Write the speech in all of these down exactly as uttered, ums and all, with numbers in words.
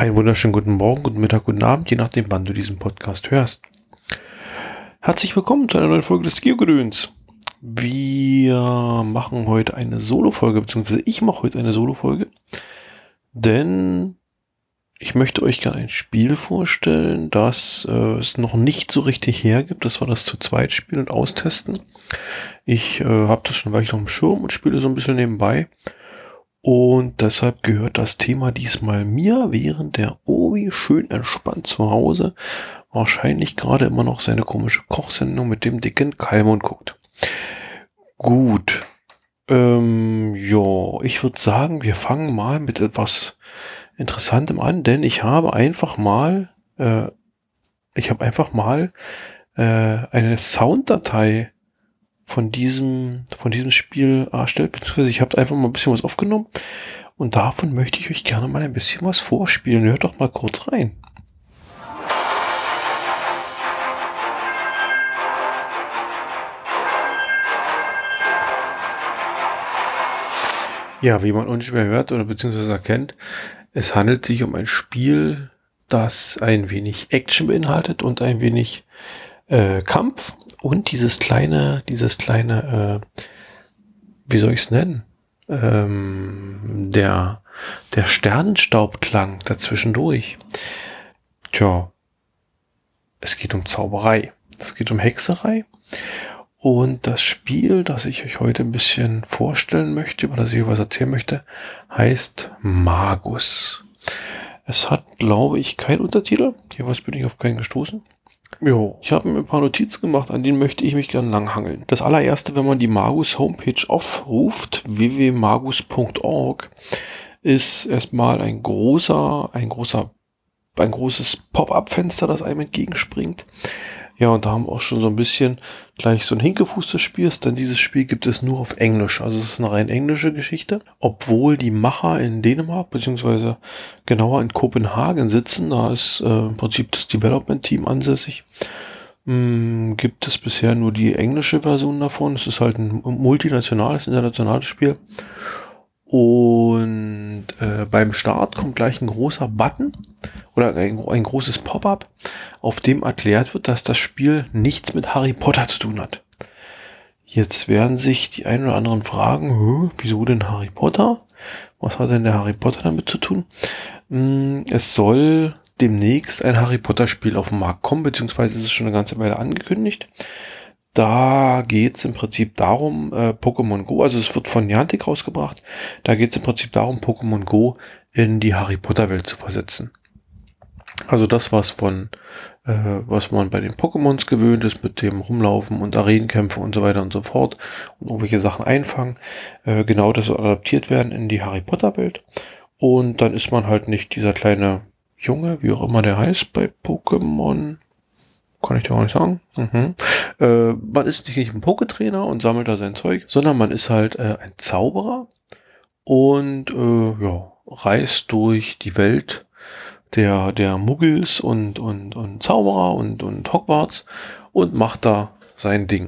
Einen wunderschönen guten Morgen, guten Mittag, guten Abend, je nachdem, wann du diesen Podcast hörst. Herzlich willkommen zu einer neuen Folge des Geogedöns. Wir machen heute eine Solo-Folge, beziehungsweise ich mache heute eine Solo-Folge, denn ich möchte euch gerne ein Spiel vorstellen, das äh, es noch nicht so richtig hergibt. Das war das zu zweit Spiel und austesten. Ich äh, habe das schon gleich noch im Schirm und spiele so ein bisschen nebenbei. Und deshalb gehört das Thema diesmal mir, während der Obi schön entspannt zu Hause wahrscheinlich gerade immer noch seine komische Kochsendung mit dem dicken Kalmund guckt. Gut. Ähm, ja, ich würde sagen, wir fangen mal mit etwas Interessantem an, denn ich habe einfach mal, äh, ich habe einfach mal äh, eine Sounddatei von diesem, von diesem Spiel erstellt, beziehungsweise ich habe einfach mal ein bisschen was aufgenommen und davon möchte ich euch gerne mal ein bisschen was vorspielen. Hört doch mal kurz rein. Ja, wie man unschwer hört oder beziehungsweise erkennt, es handelt sich um ein Spiel, das ein wenig Action beinhaltet und ein wenig äh, Kampf und dieses kleine, dieses kleine, äh, wie soll ich es nennen? Ähm, der, der Sternenstaubklang dazwischendurch. Tja, es geht um Zauberei. Es geht um Hexerei. Und das Spiel, das ich euch heute ein bisschen vorstellen möchte, über das ich was erzählen möchte, heißt Magus. Es hat, glaube ich, keinen Untertitel. Jeweils bin ich auf keinen gestoßen. Jo, ich habe mir ein paar Notizen gemacht, an denen möchte ich mich gerne langhangeln. Das allererste, wenn man die Magus Homepage aufruft, w w w punkt magus punkt org, ist erstmal ein großer, ein großer, ein großes Pop-up-Fenster, das einem entgegenspringt. Ja, und da haben wir auch schon so ein bisschen gleich so ein Hinkefuß des Spiels, denn dieses Spiel gibt es nur auf Englisch. Also es ist eine rein englische Geschichte, obwohl die Macher in Dänemark, beziehungsweise genauer in Kopenhagen sitzen. Da ist äh, im Prinzip das Development-Team ansässig. Hm, gibt es bisher nur die englische Version davon. Es ist halt ein multinationales, internationales Spiel. Und äh, beim Start kommt gleich ein großer Button oder ein, ein großes Pop-up, auf dem erklärt wird, dass das Spiel nichts mit Harry Potter zu tun hat. Jetzt werden sich die einen oder anderen fragen, wieso denn Harry Potter? Was hat denn der Harry Potter damit zu tun? Es soll demnächst ein Harry Potter Spiel auf den Markt kommen, beziehungsweise ist es schon eine ganze Weile angekündigt. Da geht es im Prinzip darum, äh, Pokémon Go, also es wird von Niantic rausgebracht, da geht es im Prinzip darum, Pokémon Go in die Harry Potter Welt zu versetzen. Also das, was von, äh, was man bei den Pokémons gewöhnt ist, mit dem Rumlaufen und Arenenkämpfe und so weiter und so fort und irgendwelche Sachen einfangen, äh, genau das soll adaptiert werden in die Harry Potter Welt. Und dann ist man halt nicht dieser kleine Junge, wie auch immer der heißt bei Pokémon. Kann ich dir auch nicht sagen. Mhm. Äh, man ist nicht ein Poketrainer und sammelt da sein Zeug, sondern man ist halt äh, ein Zauberer und äh, ja, reist durch die Welt der, der Muggels und, und, und Zauberer und, und Hogwarts und macht da sein Ding.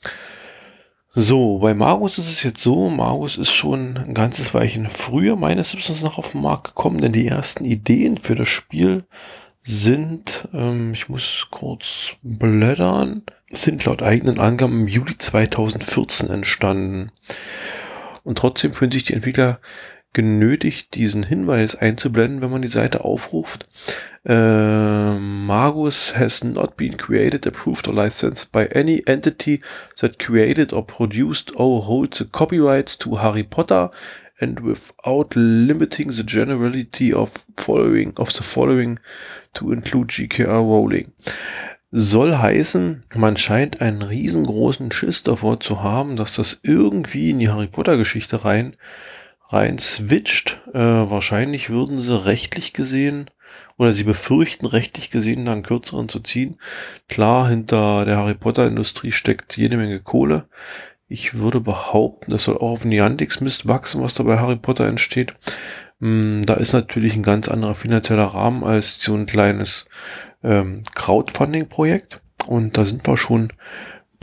So, bei Magus ist es jetzt so, Magus ist schon ein ganzes Weilchen früher meines Wissens nach auf den Markt gekommen, denn die ersten Ideen für das Spiel sind, ähm, ich muss kurz blättern, sind laut eigenen Angaben im Juli zweitausendvierzehn entstanden. Und trotzdem fühlen sich die Entwickler genötigt, diesen Hinweis einzublenden, wenn man die Seite aufruft. Äh, Magus has not been created, approved or licensed by any entity that created or produced or holds the copyrights to Harry Potter and without limiting the generality of following of the following to include J K R Rowling. Soll heißen, man scheint einen riesengroßen Schiss davor zu haben, dass das irgendwie in die Harry Potter Geschichte rein rein switcht. Äh, wahrscheinlich würden sie rechtlich gesehen oder sie befürchten rechtlich gesehen, da einen kürzeren zu ziehen. Klar, hinter der Harry Potter Industrie steckt jede Menge Kohle. Ich würde behaupten, das soll auch auf Niantics Mist wachsen, was da bei Harry Potter entsteht. Da ist natürlich ein ganz anderer finanzieller Rahmen als so ein kleines ähm, Crowdfunding-Projekt. Und da sind wir schon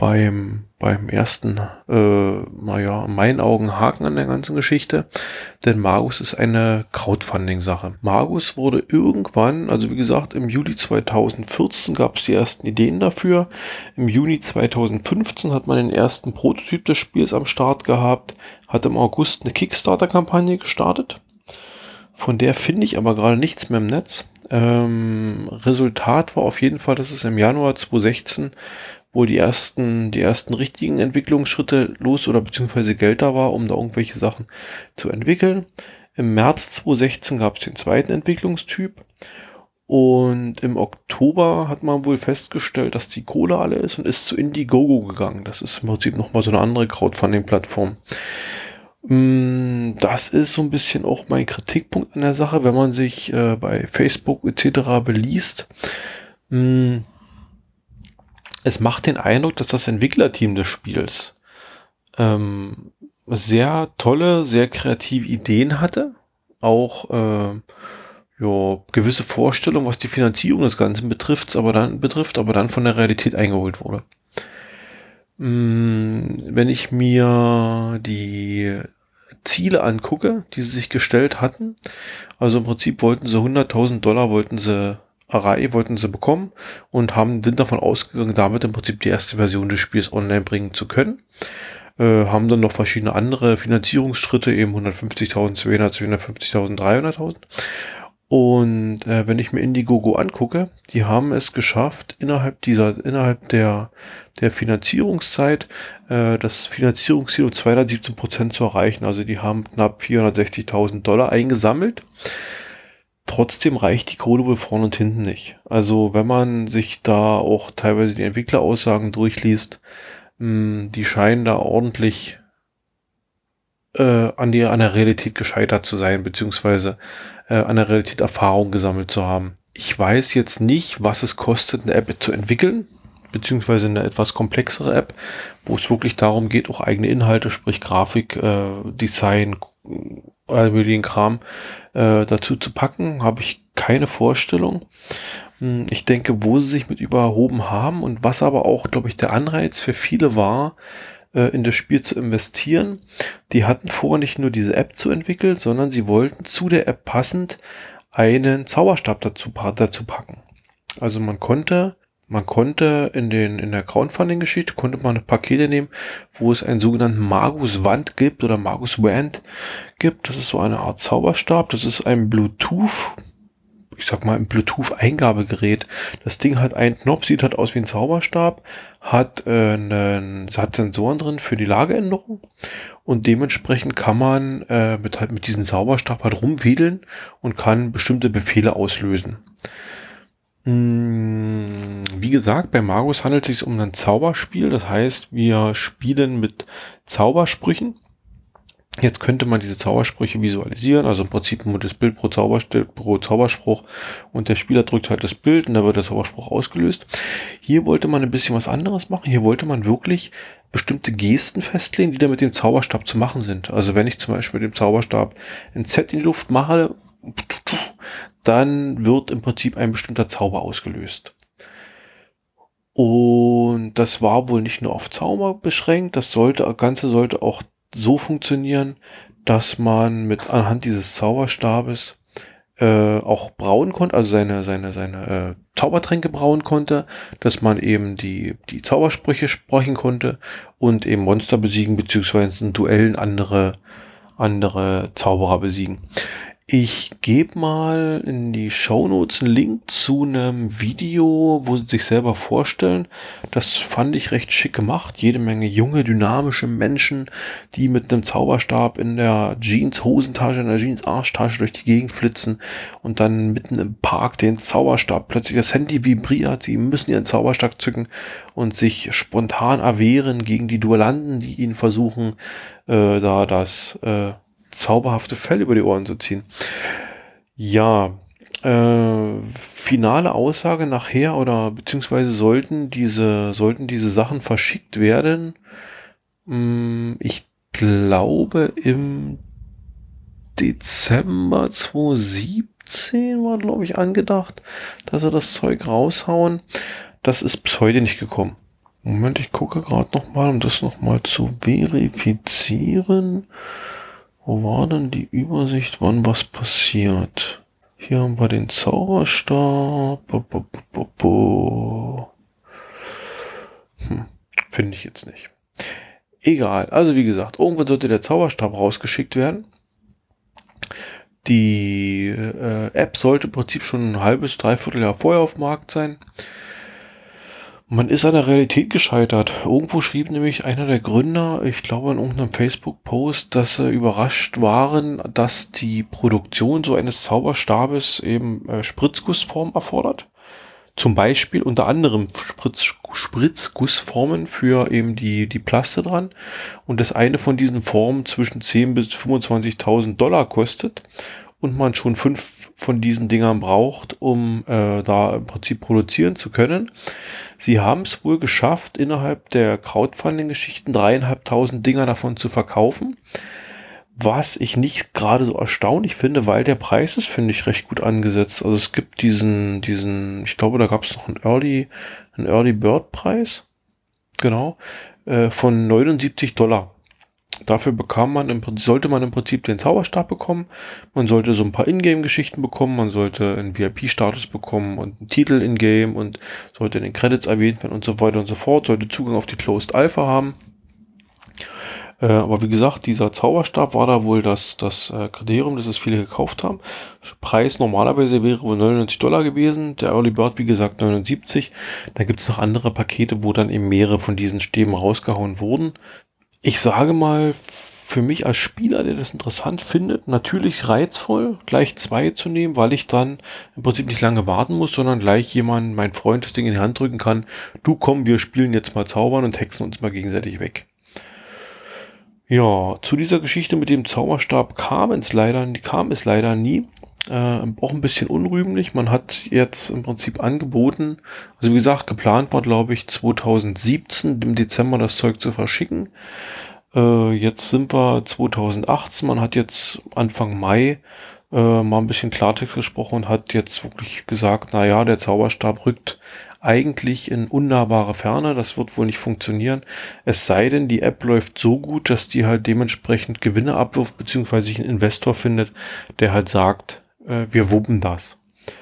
beim, beim ersten, äh, naja, in meinen Augen Haken an der ganzen Geschichte, denn Magus ist eine Crowdfunding-Sache. Magus wurde irgendwann, also wie gesagt, im Juli zweitausendvierzehn gab es die ersten Ideen dafür. Im Juni zweitausendfünfzehn hat man den ersten Prototyp des Spiels am Start gehabt, hat im August eine Kickstarter-Kampagne gestartet. Von der finde ich aber gerade nichts mehr im Netz. Ähm, Resultat war auf jeden Fall, dass es im Januar zweitausendsechzehn wo die ersten, die ersten richtigen Entwicklungsschritte los oder beziehungsweise Geld da war, um da irgendwelche Sachen zu entwickeln. Im März zweitausendsechzehn gab es den zweiten Entwicklungstyp und im Oktober hat man wohl festgestellt, dass die Kohle alle ist und ist zu Indiegogo gegangen. Das ist im Prinzip nochmal so eine andere Crowdfunding-Plattform. Das ist so ein bisschen auch mein Kritikpunkt an der Sache, wenn man sich äh, bei Facebook et cetera beliest. Mh, Es macht den Eindruck, dass das Entwicklerteam des Spiels ähm, sehr tolle, sehr kreative Ideen hatte. Auch äh, ja, gewisse Vorstellungen, was die Finanzierung des Ganzen betrifft, aber dann betrifft, aber dann von der Realität eingeholt wurde. Hm, wenn ich mir die Ziele angucke, die sie sich gestellt hatten, also im Prinzip wollten sie hunderttausend Dollar wollten sie Array wollten sie bekommen und haben, sind davon ausgegangen, damit im Prinzip die erste Version des Spiels online bringen zu können. Äh, haben dann noch verschiedene andere Finanzierungsschritte, eben hundertfünfzigtausend, zweihundert, zweihundertfünfzigtausend, dreihunderttausend. Und äh, wenn ich mir Indiegogo angucke, die haben es geschafft, innerhalb dieser, innerhalb der, der Finanzierungszeit äh, das Finanzierungsziel um zweihundertsiebzehn Prozent zu erreichen. Also die haben knapp vierhundertsechzigtausend Dollar eingesammelt. Trotzdem reicht die Kohle wohl vorne und hinten nicht. Also wenn man sich da auch teilweise die Entwickleraussagen durchliest, mh, die scheinen da ordentlich äh, an, die, an der Realität gescheitert zu sein, beziehungsweise äh, an der Realität Erfahrung gesammelt zu haben. Ich weiß jetzt nicht, was es kostet, eine App zu entwickeln, beziehungsweise eine etwas komplexere App, wo es wirklich darum geht, auch eigene Inhalte, sprich Grafik, äh, Design, all möglichen Kram äh, dazu zu packen, habe ich keine Vorstellung. Ich denke, wo sie sich mit überhoben haben und was aber auch, glaube ich, der Anreiz für viele war, äh, in das Spiel zu investieren. Die hatten vor, nicht nur diese App zu entwickeln, sondern sie wollten zu der App passend einen Zauberstab dazu, dazu packen. Also man konnte Man konnte in den in der Crowdfunding-Geschichte konnte man Pakete nehmen, wo es einen sogenannten Magus-Wand gibt oder Magus-Wand gibt. Das ist so eine Art Zauberstab. Das ist ein Bluetooth, ich sag mal ein Bluetooth-Eingabegerät. Das Ding hat einen Knopf, sieht halt aus wie ein Zauberstab, hat, äh, einen, hat Sensoren drin für die Lageänderung und dementsprechend kann man äh, mit, halt mit diesem Zauberstab halt rumwedeln und kann bestimmte Befehle auslösen. Wie gesagt, bei Magus handelt es sich um ein Zauberspiel. Das heißt, wir spielen mit Zaubersprüchen. Jetzt könnte man diese Zaubersprüche visualisieren, also im Prinzip nur das Bild pro, Zauberst- pro Zauberspruch und der Spieler drückt halt das Bild und da wird der Zauberspruch ausgelöst. Hier wollte man ein bisschen was anderes machen. Hier wollte man wirklich bestimmte Gesten festlegen, die da mit dem Zauberstab zu machen sind. Also wenn ich zum Beispiel mit dem Zauberstab ein Z in die Luft mache, dann wird im Prinzip ein bestimmter Zauber ausgelöst. Und das war wohl nicht nur auf Zauber beschränkt, das sollte, das Ganze sollte auch so funktionieren, dass man mit anhand dieses Zauberstabes äh, auch brauen konnte, also seine, seine, seine äh, Zaubertränke brauen konnte, dass man eben die, die Zaubersprüche sprechen konnte und eben Monster besiegen, beziehungsweise in Duellen andere, andere Zauberer besiegen. Ich gebe mal in die Shownotes einen Link zu einem Video, wo sie sich selber vorstellen. Das fand ich recht schick gemacht. Jede Menge junge, dynamische Menschen, die mit einem Zauberstab in der Jeans-Hosentasche, in der Jeans-Arschtasche durch die Gegend flitzen und dann mitten im Park den Zauberstab. Plötzlich das Handy vibriert, sie müssen ihren Zauberstab zücken und sich spontan erwehren gegen die Duellanten, die ihnen versuchen, äh, da das... Äh, zauberhafte Fell über die Ohren zu ziehen. Ja, äh, finale Aussage nachher oder beziehungsweise sollten diese, sollten diese Sachen verschickt werden. Hm, ich glaube im Dezember zweitausendsiebzehn war, glaube ich, angedacht, dass sie das Zeug raushauen. Das ist bis heute nicht gekommen. Moment, ich gucke gerade nochmal, um das nochmal zu verifizieren. Wo war denn die Übersicht, wann was passiert? Hier haben wir den Zauberstab. Bo, bo, bo, bo, bo. Hm, finde ich jetzt nicht. Egal, also wie gesagt, irgendwann sollte der Zauberstab rausgeschickt werden. Die äh, App sollte im Prinzip schon ein halbes, dreiviertel Jahr vorher auf dem Markt sein. Man ist an der Realität gescheitert. Irgendwo schrieb nämlich einer der Gründer, ich glaube in irgendeinem Facebook-Post, dass sie überrascht waren, dass die Produktion so eines Zauberstabes eben äh, Spritzgussform erfordert. Zum Beispiel unter anderem Spritz, Spritzgussformen für eben die, die Plaste dran. Und das eine von diesen Formen zwischen zehntausend bis fünfundzwanzigtausend Dollar kostet. Und man schon fünf von diesen Dingern braucht, um äh, da im Prinzip produzieren zu können. Sie haben es wohl geschafft, innerhalb der Crowdfunding-Geschichten dreieinhalbtausend Dinger davon zu verkaufen. Was ich nicht gerade so erstaunlich finde, weil der Preis ist, finde ich, recht gut angesetzt. Also es gibt diesen, diesen, ich glaube, da gab es noch einen Early, einen Early Bird Preis. Genau. Äh, von neunundsiebzig Dollar. Dafür bekam man im Prinzip, sollte man im Prinzip den Zauberstab bekommen. Man sollte so ein paar Ingame-Geschichten bekommen. Man sollte einen V I P-Status bekommen und einen Titel in-game und sollte in den Credits erwähnt werden und so weiter und so fort. Sollte Zugang auf die Closed Alpha haben. Äh, aber wie gesagt, dieser Zauberstab war da wohl das, das äh, Kriterium, das es viele gekauft haben. Preis normalerweise wäre wohl neunundneunzig Dollar gewesen. Der Early Bird, wie gesagt, neunundsiebzig. Da gibt es noch andere Pakete, wo dann eben mehrere von diesen Stäben rausgehauen wurden. Ich sage mal, für mich als Spieler, der das interessant findet, natürlich reizvoll, gleich zwei zu nehmen, weil ich dann im Prinzip nicht lange warten muss, sondern gleich jemand, mein Freund, das Ding in die Hand drücken kann. Du komm, wir spielen jetzt mal Zaubern und hexen uns mal gegenseitig weg. Ja, zu dieser Geschichte mit dem Zauberstab kam es leider, kam es leider nie. Äh, auch ein bisschen unrühmlich. Man hat jetzt im Prinzip angeboten, also wie gesagt, geplant war, glaube ich, zweitausendsiebzehn im Dezember das Zeug zu verschicken. Äh, jetzt sind wir zweitausendachtzehn. Man hat jetzt Anfang Mai äh, mal ein bisschen Klartext gesprochen und hat jetzt wirklich gesagt, na ja, der Zauberstab rückt eigentlich in unnahbare Ferne. Das wird wohl nicht funktionieren. Es sei denn, die App läuft so gut, dass die halt dementsprechend Gewinne abwirft, beziehungsweise sich einen Investor findet, der halt sagt, äh, wir wuppen das.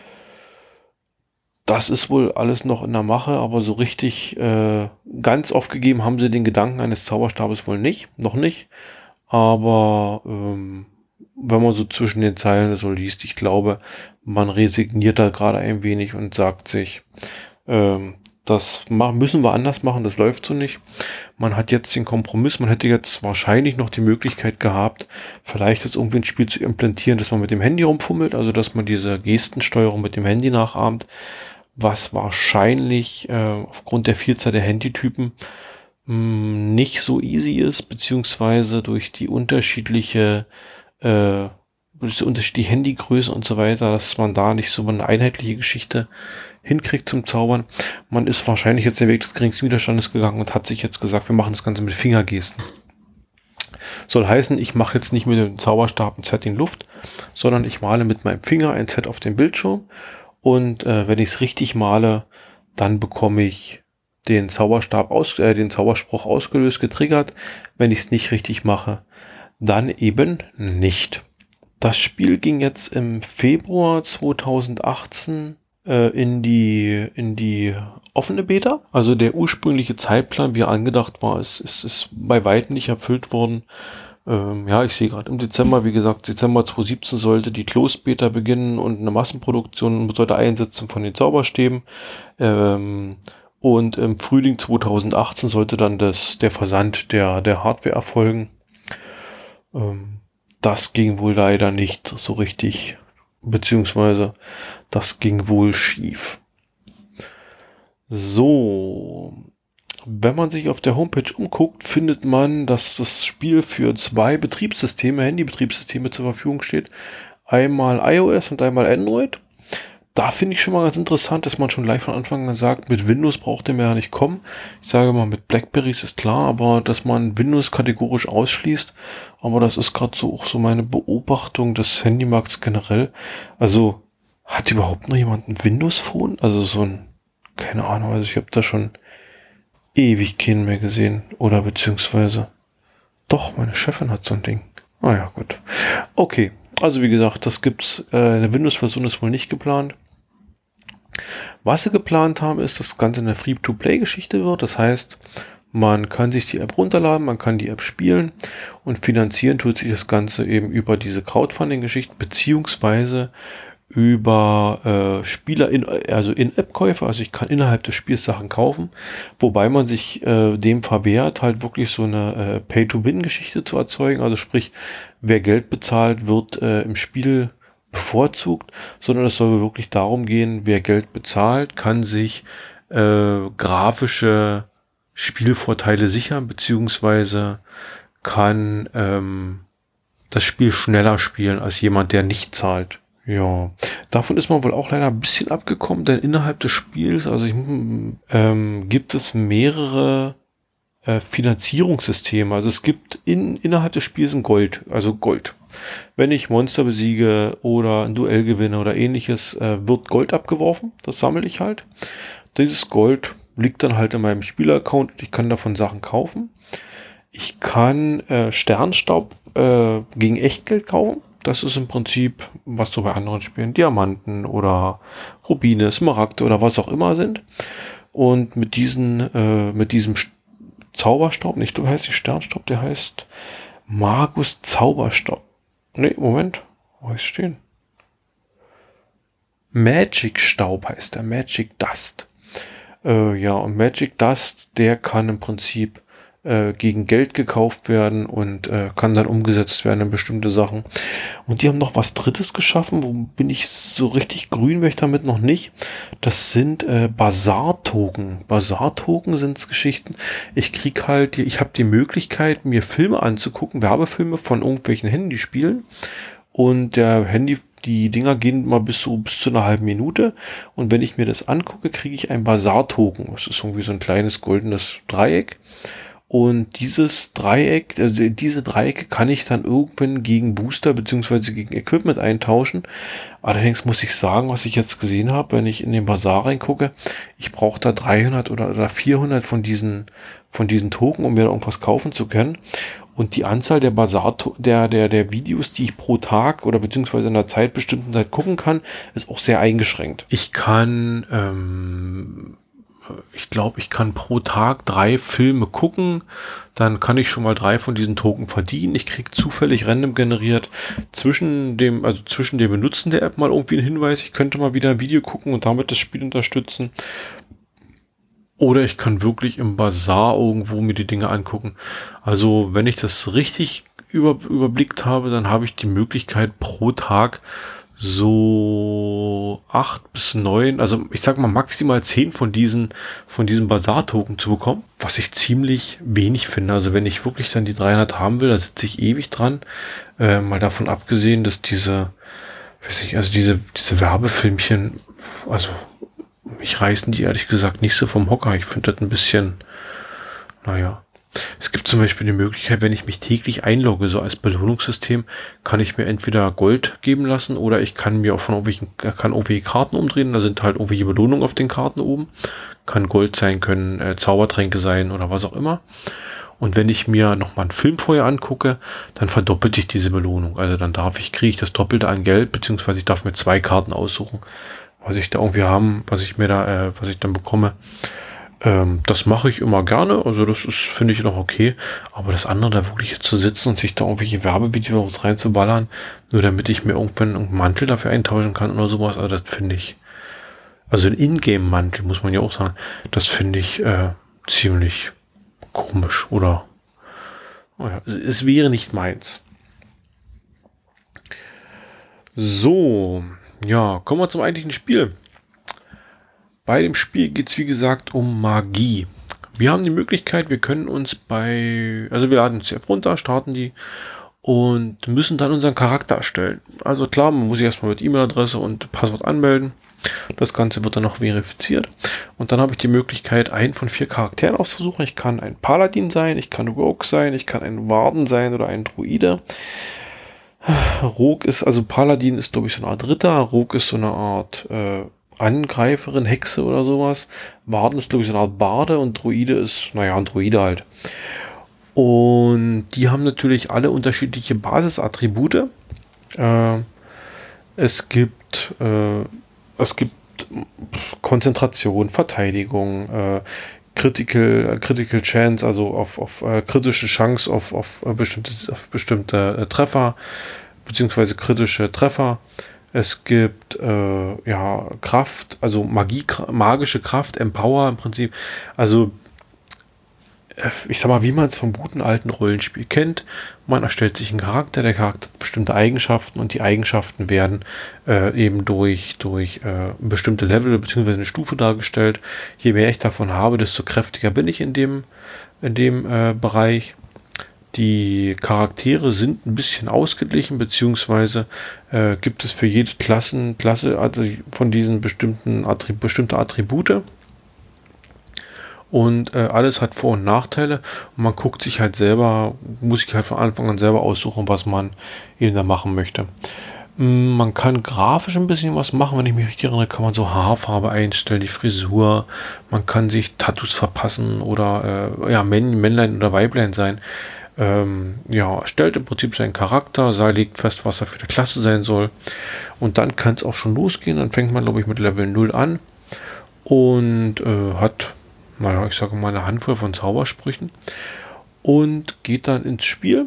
Das ist wohl alles noch in der Mache, aber so richtig äh, ganz aufgegeben haben sie den Gedanken eines Zauberstabes wohl nicht, noch nicht. Aber ähm, wenn man so zwischen den Zeilen so liest, ich glaube, man resigniert da gerade ein wenig und sagt sich, ähm, das müssen wir anders machen, das läuft so nicht. Man hat jetzt den Kompromiss, man hätte jetzt wahrscheinlich noch die Möglichkeit gehabt, vielleicht jetzt irgendwie ein Spiel zu implementieren, dass man mit dem Handy rumfummelt, also dass man diese Gestensteuerung mit dem Handy nachahmt, was wahrscheinlich äh, aufgrund der Vielzahl der Handytypen mh, nicht so easy ist, beziehungsweise durch die unterschiedliche äh, durch die unterschiedliche Handygröße und so weiter, dass man da nicht so eine einheitliche Geschichte hinkriegt zum Zaubern. Man ist wahrscheinlich jetzt den Weg des geringsten Widerstandes gegangen und hat sich jetzt gesagt, wir machen das Ganze mit Fingergesten. Soll heißen, ich mache jetzt nicht mit dem Zauberstab ein Z in Luft, sondern ich male mit meinem Finger ein Z auf den Bildschirm und äh, wenn ich es richtig male, dann bekomme ich den Zauberstab aus, äh, den Zauberspruch ausgelöst, getriggert. Wenn ich es nicht richtig mache, dann eben nicht. Das Spiel ging jetzt im Februar zweitausendachtzehn äh, in die in die offene Beta. Also der ursprüngliche Zeitplan, wie er angedacht war, ist, ist, ist bei weitem nicht erfüllt worden. Ähm, ja, ich sehe gerade im Dezember, wie gesagt, Dezember zweitausendsiebzehn sollte die Closed Beta beginnen und eine Massenproduktion sollte einsetzen von den Zauberstäben. Ähm, und im Frühling zweitausendachtzehn sollte dann das, der Versand der, der Hardware erfolgen. Ähm, Das ging wohl leider nicht so richtig, beziehungsweise das ging wohl schief. So, wenn man sich auf der Homepage umguckt, findet man, dass das Spiel für zwei Betriebssysteme, Handybetriebssysteme zur Verfügung steht. Einmal iOS und einmal Android. Da finde ich schon mal ganz interessant, dass man schon gleich von Anfang an sagt, mit Windows braucht ihr mehr nicht kommen. Ich sage mal, mit Blackberries ist klar, aber dass man Windows kategorisch ausschließt, aber das ist gerade so auch so meine Beobachtung des Handymarkts generell. Also, hat überhaupt noch jemand ein Windows-Phone? Also so ein, keine Ahnung, also ich habe da schon ewig keinen mehr gesehen. Oder beziehungsweise, doch, meine Chefin hat so ein Ding. Ah ja, gut. Okay, also wie gesagt, das gibt's. Äh, eine Windows-Version ist wohl nicht geplant. Was sie geplant haben, ist, dass das Ganze eine Free-to-Play-Geschichte wird. Das heißt, man kann sich die App runterladen, man kann die App spielen und finanzieren tut sich das Ganze eben über diese Crowdfunding-Geschichten beziehungsweise über äh, Spieler, in, also In-App-Käufe. Also ich kann innerhalb des Spiels Sachen kaufen, wobei man sich äh, dem verwehrt, halt wirklich so eine äh, Pay-to-Win-Geschichte zu erzeugen. Also sprich, wer Geld bezahlt, wird äh, im Spiel bevorzugt, sondern es soll wirklich darum gehen, wer Geld bezahlt, kann sich äh, grafische Spielvorteile sichern, beziehungsweise kann ähm, das Spiel schneller spielen als jemand, der nicht zahlt. Ja, davon ist man wohl auch leider ein bisschen abgekommen, denn innerhalb des Spiels, also ich, ähm, gibt es mehrere äh, Finanzierungssysteme. Also es gibt in, innerhalb des Spiels ein Gold, also Gold. Wenn ich Monster besiege oder ein Duell gewinne oder ähnliches, äh, wird Gold abgeworfen. Das sammle ich halt. Dieses Gold liegt dann halt in meinem Spielaccount. Ich kann davon Sachen kaufen. Ich kann äh, Sternstaub äh, gegen Echtgeld kaufen. Das ist im Prinzip, was so bei anderen Spielen Diamanten oder Rubine, Smaragde oder was auch immer sind. Und mit diesen, äh, mit diesem Zauberstaub, nicht, du heißt die Sternstaub, der heißt Magus Zauberstaub. Ne, Moment, wo ist stehen? Magic Staub heißt der, Magic Dust. Äh, ja, und Magic Dust, der kann im Prinzip äh, gegen Geld gekauft werden und äh, kann dann umgesetzt werden in bestimmte Sachen. Und die haben noch was Drittes geschaffen, wo bin ich so richtig grün, wäre ich damit noch nicht. Das sind äh, Basar-Token. Basar-Token sind Geschichten. Ich krieg halt, ich habe die Möglichkeit, mir Filme anzugucken, Werbefilme von irgendwelchen Handyspielen. Und der Handy, die Dinger gehen mal bis so bis zu einer halben Minute. Und wenn ich mir das angucke, kriege ich ein Basar-Token. Das ist irgendwie so ein kleines goldenes Dreieck. Und dieses Dreieck, also diese Dreiecke kann ich dann irgendwann gegen Booster beziehungsweise gegen Equipment eintauschen. Allerdings muss ich sagen, was ich jetzt gesehen habe, wenn ich in den Basar reingucke, ich brauche da dreihundert oder, oder vierhundert von diesen, von diesen Token, um mir irgendwas kaufen zu können. Und die Anzahl der Basar, der, der, der Videos, die ich pro Tag oder beziehungsweise in einer Zeit bestimmten Zeit gucken kann, ist auch sehr eingeschränkt. Ich kann, ähm, ich glaube, ich kann pro Tag drei Filme gucken, dann kann ich schon mal drei von diesen Token verdienen. Ich kriege zufällig random generiert zwischen dem, also zwischen dem Benutzen der App mal irgendwie einen Hinweis, ich könnte mal wieder ein Video gucken und damit das Spiel unterstützen. Oder ich kann wirklich im Basar irgendwo mir die Dinge angucken. Also wenn ich das richtig über, überblickt habe, dann habe ich die Möglichkeit pro Tag so acht bis neun, also ich sag mal maximal zehn von diesen, von diesen Basar-Token zu bekommen, was ich ziemlich wenig finde. Also wenn ich wirklich dann die dreihundert haben will, da sitze ich ewig dran. Äh, mal davon abgesehen, dass diese, weiß ich, also diese, diese Werbefilmchen, also mich reißen die ehrlich gesagt nicht so vom Hocker. Ich finde das ein bisschen, naja. Es gibt zum Beispiel die Möglichkeit, wenn ich mich täglich einlogge, so als Belohnungssystem, kann ich mir entweder Gold geben lassen oder ich kann mir auch von irgendwelchen, kann irgendwelche Karten umdrehen. Da sind halt irgendwelche Belohnungen auf den Karten oben. Kann Gold sein, können äh, Zaubertränke sein oder was auch immer. Und wenn ich mir nochmal einen Film vorher angucke, dann verdoppelt sich diese Belohnung. Also dann darf ich, kriege ich das Doppelte an Geld, beziehungsweise ich darf mir zwei Karten aussuchen, was ich da irgendwie haben, was ich mir da, äh, was ich dann bekomme. Ähm, das mache ich immer gerne, also das ist, finde ich, noch okay, aber das andere, da wirklich zu sitzen und sich da irgendwelche Werbevideos reinzuballern, nur damit ich mir irgendwann einen Mantel dafür eintauschen kann oder sowas, also das finde ich, also ein Ingame-Mantel, muss man ja auch sagen, das finde ich äh, ziemlich komisch, oder, naja, es, es wäre nicht meins. So, ja, kommen wir zum eigentlichen Spiel. Bei dem Spiel geht es, wie gesagt, um Magie. Wir haben die Möglichkeit, wir können uns bei, also wir laden uns die App runter, starten die und müssen dann unseren Charakter erstellen. Also klar, man muss sich erstmal mit E-Mail-Adresse und Passwort anmelden. Das Ganze wird dann noch verifiziert. Und dann habe ich die Möglichkeit, einen von vier Charakteren auszusuchen. Ich kann ein Paladin sein, ich kann Rogue sein, ich kann ein Warden sein oder ein Druide. Rogue ist, also Paladin ist, glaube ich, so eine Art Ritter. Rogue ist so eine Art äh, Angreiferin, Hexe oder sowas. Warden ist, glaube ich, so eine Art Barde und Druide ist, naja, ein Druide halt. Und die haben natürlich alle unterschiedliche Basisattribute. Äh, es gibt, äh, es gibt Konzentration, Verteidigung, äh, Critical, äh, Critical Chance, also auf, auf äh, kritische Chance auf, auf, äh, bestimmte, auf bestimmte äh, Treffer, beziehungsweise kritische Treffer. Es gibt äh, ja Kraft, also Magie, magische Kraft, Empower im Prinzip. Also ich sag mal, wie man es vom guten alten Rollenspiel kennt. Man erstellt sich einen Charakter, der Charakter hat bestimmte Eigenschaften und die Eigenschaften werden äh, eben durch, durch äh, bestimmte Level bzw. eine Stufe dargestellt. Je mehr ich davon habe, desto kräftiger bin ich in dem, in dem äh, Bereich. Die Charaktere sind ein bisschen ausgeglichen, beziehungsweise äh, gibt es für jede Klassen, Klasse also von diesen bestimmten Attrib- bestimmte Attribute. Und äh, alles hat Vor- und Nachteile. Und man guckt sich halt selber, muss sich halt von Anfang an selber aussuchen, was man eben da machen möchte. Mm, Man kann grafisch ein bisschen was machen, wenn ich mich richtig erinnere, kann man so Haarfarbe einstellen, die Frisur. Man kann sich Tattoos verpassen oder äh, ja, Männ, Männlein oder Weiblein sein. Ähm, ja, stellt im Prinzip seinen Charakter, sei, legt fest, was er für eine Klasse sein soll. Und dann kann es auch schon losgehen. Dann fängt man, glaube ich, mit Level null an und äh, hat, naja, ich sage mal eine Handvoll von Zaubersprüchen und geht dann ins Spiel.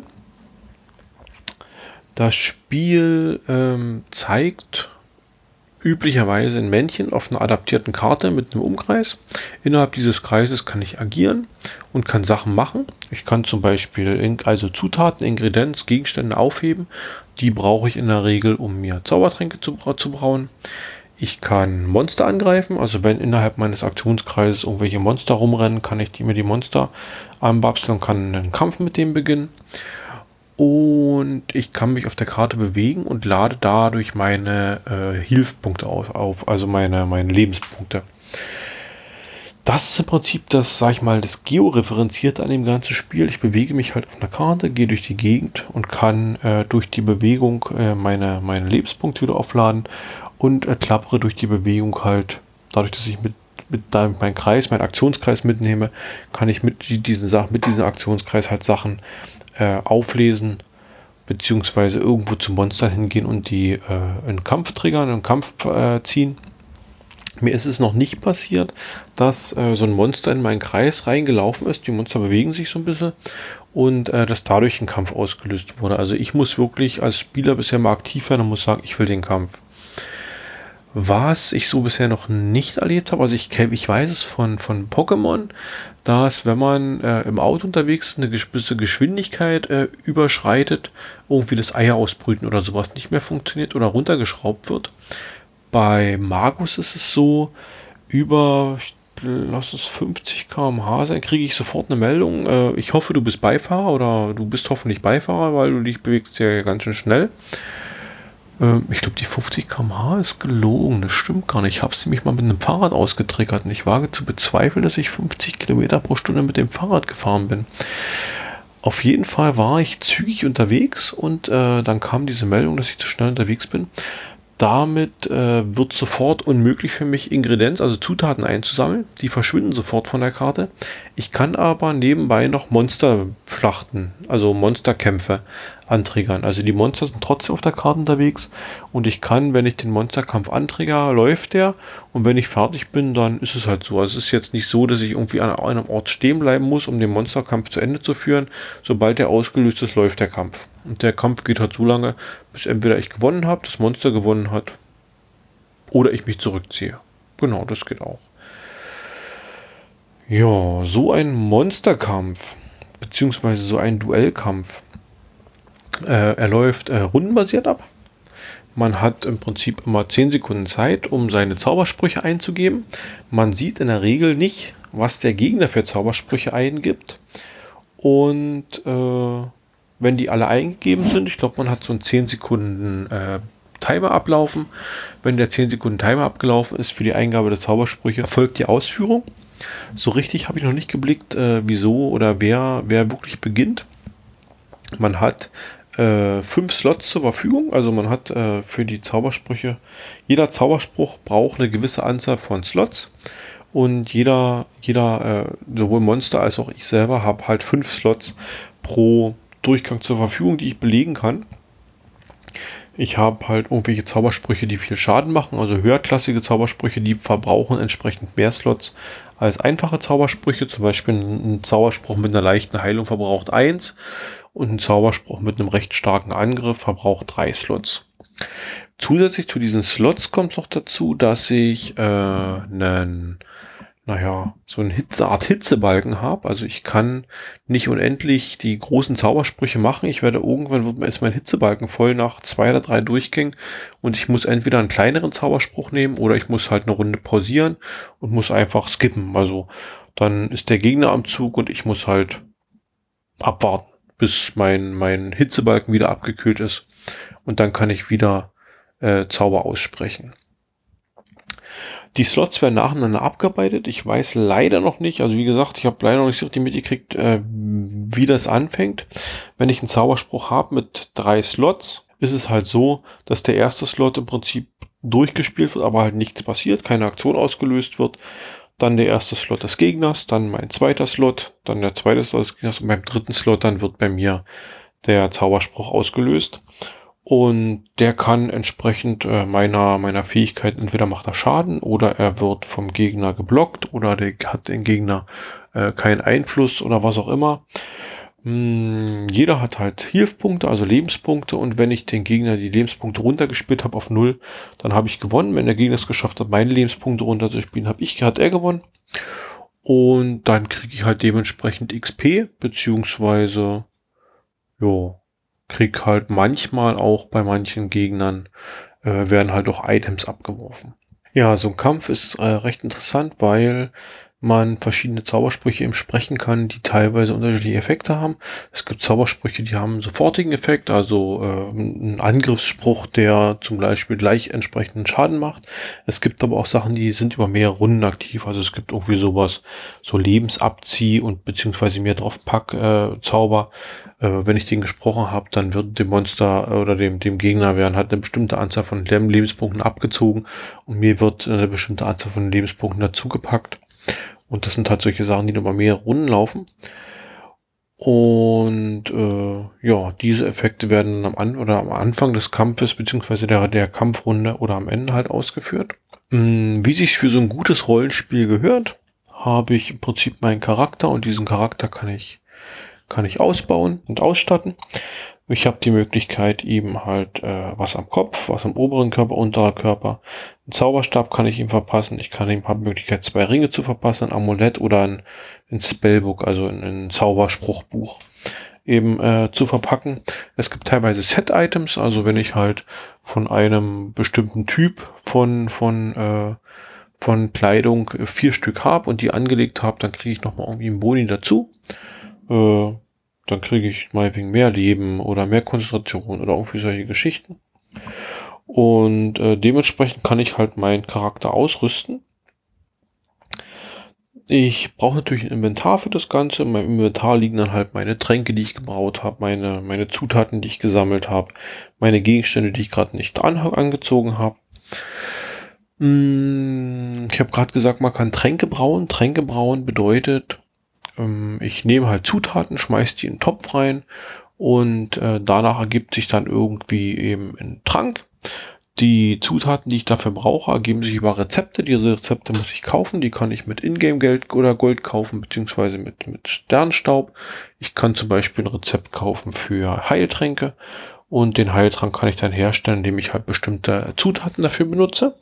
Das Spiel ähm, zeigt üblicherweise ein Männchen auf einer adaptierten Karte mit einem Umkreis. Innerhalb dieses Kreises kann ich agieren und kann Sachen machen. Ich kann zum Beispiel also Zutaten, Ingredienz, Gegenstände aufheben. Die brauche ich in der Regel, um mir Zaubertränke zu, zu brauen. Ich kann Monster angreifen, also wenn innerhalb meines Aktionskreises irgendwelche Monster rumrennen, kann ich die, mir die Monster anbapseln und kann einen Kampf mit dem beginnen. Und ich kann mich auf der Karte bewegen und lade dadurch meine äh, Hilfspunkte auf, auf, also meine, meine Lebenspunkte. Das ist im Prinzip das, sag ich mal, das Georeferenzierte an dem ganzen Spiel. Ich bewege mich halt auf einer Karte, gehe durch die Gegend und kann äh, durch die Bewegung äh, meine, meine Lebenspunkte wieder aufladen und äh, klappere durch die Bewegung halt, dadurch, dass ich mit, mit meinem Kreis, meinen Aktionskreis mitnehme, kann ich mit diesen Sachen, mit diesem Aktionskreis halt Sachen äh, auflesen, beziehungsweise irgendwo zum Monster hingehen und die äh, in Kampf triggern, in Kampf äh, ziehen. Mir ist es noch nicht passiert, dass äh, so ein Monster in meinen Kreis reingelaufen ist. Die Monster bewegen sich so ein bisschen und äh, dass dadurch ein Kampf ausgelöst wurde. Also ich muss wirklich als Spieler bisher mal aktiv werden und muss sagen, ich will den Kampf. Was ich so bisher noch nicht erlebt habe, also ich, ich weiß es von, von Pokémon, dass wenn man äh, im Auto unterwegs ist, eine gewisse Geschwindigkeit äh, überschreitet, irgendwie das Eier ausbrüten oder sowas nicht mehr funktioniert oder runtergeschraubt wird. Bei Magus ist es so, über, ich lass es fünfzig Kilometer pro Stunde sein, kriege ich sofort eine Meldung. Äh, ich hoffe, du bist Beifahrer oder du bist hoffentlich Beifahrer, weil du dich bewegst ja ganz schön schnell. Ähm, ich glaube, die fünfzig Kilometer pro Stunde ist gelogen, das stimmt gar nicht. Ich habe es nämlich mal mit einem Fahrrad ausgetriggert und ich wage zu bezweifeln, dass ich fünfzig Kilometer pro Stunde mit dem Fahrrad gefahren bin. Auf jeden Fall war ich zügig unterwegs und äh, dann kam diese Meldung, dass ich zu schnell unterwegs bin. Damit äh, wird sofort unmöglich für mich, Ingredienz, also Zutaten einzusammeln. Die verschwinden sofort von der Karte. Ich kann aber nebenbei noch Monster schlachten, also Monsterkämpfe antriggern. Also die Monster sind trotzdem auf der Karte unterwegs und ich kann, wenn ich den Monsterkampf antrigger, läuft der und wenn ich fertig bin, dann ist es halt so. Also es ist jetzt nicht so, dass ich irgendwie an einem Ort stehen bleiben muss, um den Monsterkampf zu Ende zu führen. Sobald der ausgelöst ist, läuft der Kampf. Und der Kampf geht halt so lange, bis entweder ich gewonnen habe, das Monster gewonnen hat oder ich mich zurückziehe. Genau, das geht auch. Ja, so ein Monsterkampf, beziehungsweise so ein Duellkampf, äh, er läuft äh, rundenbasiert ab. Man hat im Prinzip immer zehn Sekunden Zeit, um seine Zaubersprüche einzugeben. Man sieht in der Regel nicht, was der Gegner für Zaubersprüche eingibt. Und äh, wenn die alle eingegeben sind, ich glaube, man hat so einen zehn Sekunden äh, Timer ablaufen. Wenn der zehn Sekunden Timer abgelaufen ist für die Eingabe der Zaubersprüche, erfolgt die Ausführung. So richtig habe ich noch nicht geblickt, äh, wieso oder wer, wer wirklich beginnt. Man hat äh, fünf Slots zur Verfügung. Also man hat äh, für die Zaubersprüche, jeder Zauberspruch braucht eine gewisse Anzahl von Slots. Und jeder, jeder, äh, sowohl Monster als auch ich selber, habe halt fünf Slots pro Durchgang zur Verfügung, die ich belegen kann. Ich habe halt irgendwelche Zaubersprüche, die viel Schaden machen, also höherklassige Zaubersprüche, die verbrauchen entsprechend mehr Slots als einfache Zaubersprüche. Zum Beispiel ein Zauberspruch mit einer leichten Heilung verbraucht eins und ein Zauberspruch mit einem recht starken Angriff verbraucht drei Slots. Zusätzlich zu diesen Slots kommt es noch dazu, dass ich äh, einen naja, so eine Hitze, Art Hitzebalken habe. Also ich kann nicht unendlich die großen Zaubersprüche machen. Ich werde irgendwann, wird ist mein Hitzebalken voll nach zwei oder drei Durchgängen und ich muss entweder einen kleineren Zauberspruch nehmen oder ich muss halt eine Runde pausieren und muss einfach skippen. Also dann ist der Gegner am Zug und ich muss halt abwarten, bis mein, mein Hitzebalken wieder abgekühlt ist und dann kann ich wieder äh, Zauber aussprechen. Die Slots werden nacheinander abgearbeitet. Ich weiß leider noch nicht, also wie gesagt, ich habe leider noch nicht so richtig mitgekriegt, äh, wie das anfängt. Wenn ich einen Zauberspruch habe mit drei Slots, ist es halt so, dass der erste Slot im Prinzip durchgespielt wird, aber halt nichts passiert, keine Aktion ausgelöst wird. Dann der erste Slot des Gegners, dann mein zweiter Slot, dann der zweite Slot des Gegners und beim dritten Slot dann wird bei mir der Zauberspruch ausgelöst. Und der kann entsprechend äh, meiner, meiner Fähigkeit, entweder macht er Schaden oder er wird vom Gegner geblockt oder der hat den Gegner äh, keinen Einfluss oder was auch immer. Hm, jeder hat halt Health-Punkte, also Lebenspunkte und wenn ich den Gegner die Lebenspunkte runtergespielt habe auf null, dann habe ich gewonnen. Wenn der Gegner es geschafft hat, meine Lebenspunkte runterzuspielen, habe ich, hat er gewonnen. Und dann kriege ich halt dementsprechend X P, beziehungsweise jo, krieg halt manchmal auch bei manchen Gegnern äh, werden halt auch Items abgeworfen. Ja, so ein Kampf ist äh, recht interessant, weil man verschiedene Zaubersprüche eben sprechen kann, die teilweise unterschiedliche Effekte haben. Es gibt Zaubersprüche, die haben einen sofortigen Effekt, also äh, einen Angriffsspruch, der zum Beispiel gleich entsprechenden Schaden macht. Es gibt aber auch Sachen, die sind über mehrere Runden aktiv. Also es gibt irgendwie sowas, so Lebensabzieh und beziehungsweise mehr draufpack äh, Zauber. Äh, wenn ich den gesprochen habe, dann wird dem Monster oder dem, dem Gegner werden halt eine bestimmte Anzahl von Lebenspunkten abgezogen und mir wird eine bestimmte Anzahl von Lebenspunkten dazugepackt. Und das sind halt solche Sachen, die über mehrere Runden laufen. Und äh, ja, diese Effekte werden am, An oder am Anfang des Kampfes beziehungsweise der, der Kampfrunde oder am Ende halt ausgeführt. Wie sich für so ein gutes Rollenspiel gehört, habe ich im Prinzip meinen Charakter und diesen Charakter kann ich kann ich ausbauen und ausstatten. Ich habe die Möglichkeit, eben halt äh, was am Kopf, was am oberen Körper, unterer Körper. Einen Zauberstab kann ich ihm verpassen. Ich kann ihm, habe die Möglichkeit, zwei Ringe zu verpassen, ein Amulett oder ein, ein Spellbook, also ein, ein Zauberspruchbuch eben äh, zu verpacken. Es gibt teilweise Set-Items, also wenn ich halt von einem bestimmten Typ von von äh, von Kleidung vier Stück habe und die angelegt habe, dann kriege ich nochmal irgendwie einen Boni dazu. Äh, dann kriege ich mal wegen mehr Leben oder mehr Konzentration oder irgendwie solche Geschichten. Und äh, dementsprechend kann ich halt meinen Charakter ausrüsten. Ich brauche natürlich ein Inventar für das Ganze. In meinem Inventar liegen dann halt meine Tränke, die ich gebraut habe, meine, meine Zutaten, die ich gesammelt habe, meine Gegenstände, die ich gerade nicht an, angezogen habe. Ich habe gerade gesagt, man kann Tränke brauen. Tränke brauen bedeutet, ich nehme halt Zutaten, schmeiß die in den Topf rein und äh, danach ergibt sich dann irgendwie eben ein Trank. Die Zutaten, die ich dafür brauche, ergeben sich über Rezepte. Diese Rezepte muss ich kaufen. Die kann ich mit Ingame-Geld oder Gold kaufen, beziehungsweise mit, mit Sternstaub. Ich kann zum Beispiel ein Rezept kaufen für Heiltränke und den Heiltrank kann ich dann herstellen, indem ich halt bestimmte Zutaten dafür benutze.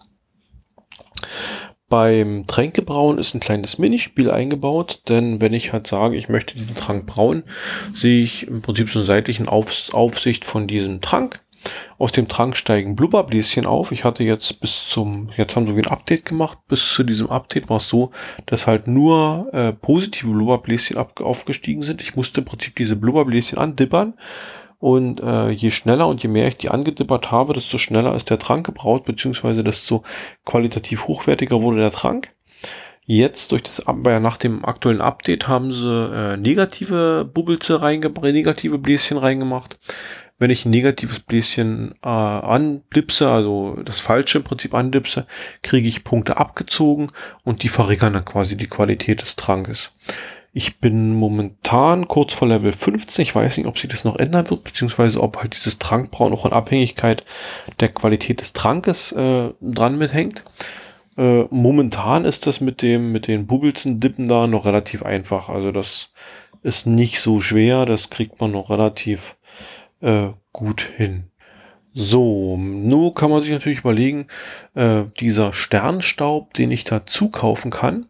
Beim Tränkebrauen ist ein kleines Minispiel eingebaut, denn wenn ich halt sage, ich möchte diesen Trank brauen, sehe ich im Prinzip so einen seitlichen Auf Aufsicht von diesem Trank. Aus dem Trank steigen Blubberbläschen auf. Ich hatte jetzt bis zum, jetzt haben sie ein Update gemacht, bis zu diesem Update war es so, dass halt nur äh, positive Blubberbläschen ab aufgestiegen sind. Ich musste im Prinzip diese Blubberbläschen andippern. Und äh, je schneller und je mehr ich die angedippert habe, desto schneller ist der Trank gebraut, beziehungsweise desto qualitativ hochwertiger wurde der Trank. Jetzt, durch das nach dem aktuellen Update, haben sie äh, negative Bubbelze reingebracht, negative Bläschen reingemacht. Wenn ich ein negatives Bläschen äh, anblipse, also das Falsche im Prinzip andipse, kriege ich Punkte abgezogen und die verringern dann quasi die Qualität des Trankes. Ich bin momentan kurz vor Level fünfzehn. Ich weiß nicht, ob sich das noch ändern wird, beziehungsweise ob halt dieses Trankbrauen auch in Abhängigkeit der Qualität des Trankes äh, dran mithängt. Äh, momentan ist das mit dem mit den Bubbelzen-Dippen da noch relativ einfach. Also das ist nicht so schwer. Das kriegt man noch relativ äh, gut hin. So, nun kann man sich natürlich überlegen, äh, dieser Sternstaub, den ich dazu kaufen kann,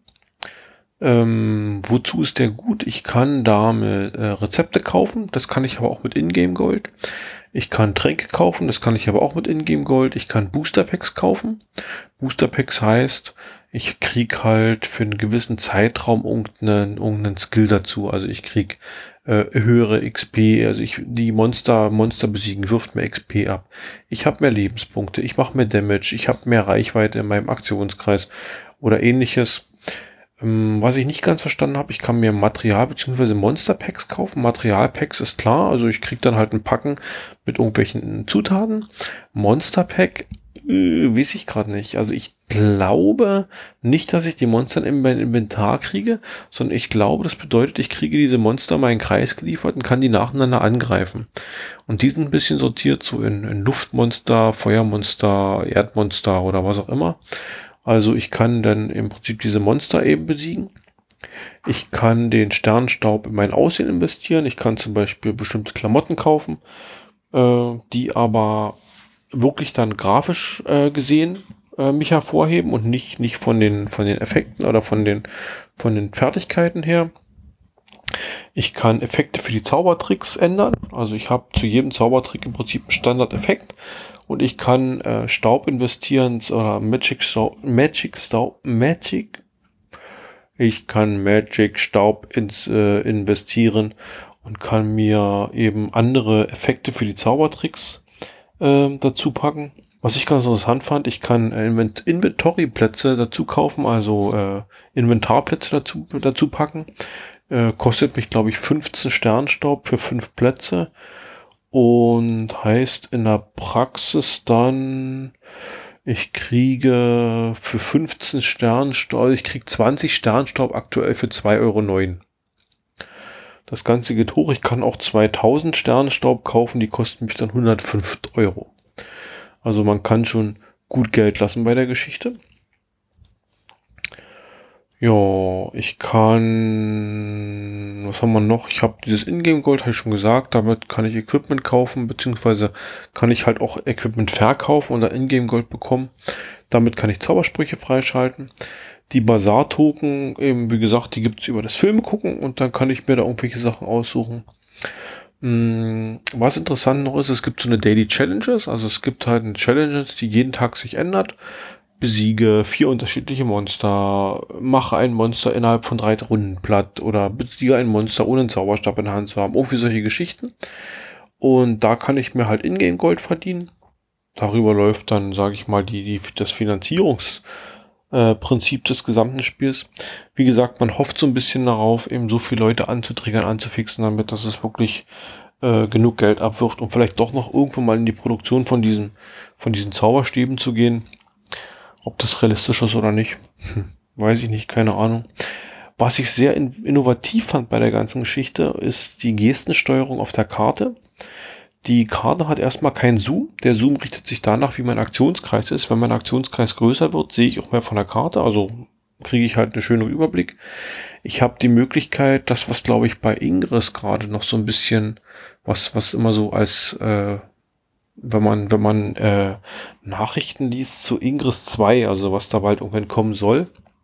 Ähm, wozu ist der gut? Ich kann damit äh, Rezepte kaufen, das kann ich aber auch mit Ingame Gold. Ich kann Tränke kaufen, das kann ich aber auch mit Ingame Gold. Ich kann Booster Packs kaufen. Booster Packs heißt, ich krieg halt für einen gewissen Zeitraum irgendeinen, irgendeinen Skill dazu. Also ich krieg äh, höhere X P, also ich die Monster Monster besiegen wirft mehr X P ab. Ich habe mehr Lebenspunkte, ich mache mehr Damage, ich habe mehr Reichweite in meinem Aktionskreis oder ähnliches. Was ich nicht ganz verstanden habe, ich kann mir Material- bzw. Monster-Packs kaufen. Material-Packs ist klar, also ich kriege dann halt ein Packen mit irgendwelchen Zutaten. Monster-Pack, äh, weiß ich gerade nicht. Also ich glaube nicht, dass ich die Monster in mein Inventar kriege, sondern ich glaube, das bedeutet, ich kriege diese Monster in meinen Kreis geliefert und kann die nacheinander angreifen. Und die sind ein bisschen sortiert so in, in Luftmonster, Feuermonster, Erdmonster oder was auch immer. Also ich kann dann im Prinzip diese Monster eben besiegen. Ich kann den Sternstaub in mein Aussehen investieren. Ich kann zum Beispiel bestimmte Klamotten kaufen, äh, die aber wirklich dann grafisch äh, gesehen äh, mich hervorheben und nicht, nicht von den, von den Effekten oder von den, von den Fertigkeiten her. Ich kann Effekte für die Zaubertricks ändern. Also ich habe zu jedem Zaubertrick im Prinzip einen Standard-Effekt. Und ich kann äh, Staub investieren oder Magic Staub, Magic Staub, Magic. Ich kann Magic Staub ins, äh, investieren und kann mir eben andere Effekte für die Zaubertricks äh, dazu packen. Was ich ganz interessant fand, ich kann äh, Invent Inventory-Plätze dazu kaufen, also äh, Inventarplätze dazu, dazu packen. Äh, kostet mich, glaube ich, fünfzehn Sternstaub für fünf Plätze. Und heißt in der Praxis dann, ich kriege für fünfzehn Sternstaub, ich kriege zwanzig Sternstaub aktuell für zwei Euro neun. Das Ganze geht hoch, ich kann auch zweitausend Sternstaub kaufen, die kosten mich dann hundertfünf Euro. Also man kann schon gut Geld lassen bei der Geschichte. Ja, ich kann, was haben wir noch? Ich habe dieses Ingame Gold, habe ich schon gesagt, damit kann ich Equipment kaufen, beziehungsweise kann ich halt auch Equipment verkaufen und dann Ingame Gold bekommen. Damit kann ich Zaubersprüche freischalten. Die Bazar-Token, eben wie gesagt, die gibt's über das Filme gucken und dann kann ich mir da irgendwelche Sachen aussuchen. Was interessant noch ist, es gibt so eine Daily Challenges, also es gibt halt eine Challenges, die jeden Tag sich ändert. Besiege vier unterschiedliche Monster, mache ein Monster innerhalb von drei Runden platt oder besiege ein Monster ohne einen Zauberstab in der Hand zu haben. Irgendwie solche Geschichten. Und da kann ich mir halt Ingame Gold verdienen. Darüber läuft dann, sage ich mal, die, die, das Finanzierungsprinzip äh, des gesamten Spiels. Wie gesagt, man hofft so ein bisschen darauf, eben so viele Leute anzutriggern, anzufixen, damit dass es wirklich äh, genug Geld abwirft, um vielleicht doch noch irgendwann mal in die Produktion von diesen, von diesen Zauberstäben zu gehen. Ob das realistisch ist oder nicht, hm, weiß ich nicht, keine Ahnung. Was ich sehr in- innovativ fand bei der ganzen Geschichte, ist die Gestensteuerung auf der Karte. Die Karte hat erstmal keinen Zoom. Der Zoom richtet sich danach, wie mein Aktionskreis ist. Wenn mein Aktionskreis größer wird, sehe ich auch mehr von der Karte. Also kriege ich halt einen schönen Überblick. Ich habe die Möglichkeit, das, was glaube ich bei Ingress gerade noch so ein bisschen, was, was immer so als... Äh, wenn man, wenn man äh, Nachrichten liest zu Ingress zwei, also was da bald irgendwann kommen soll,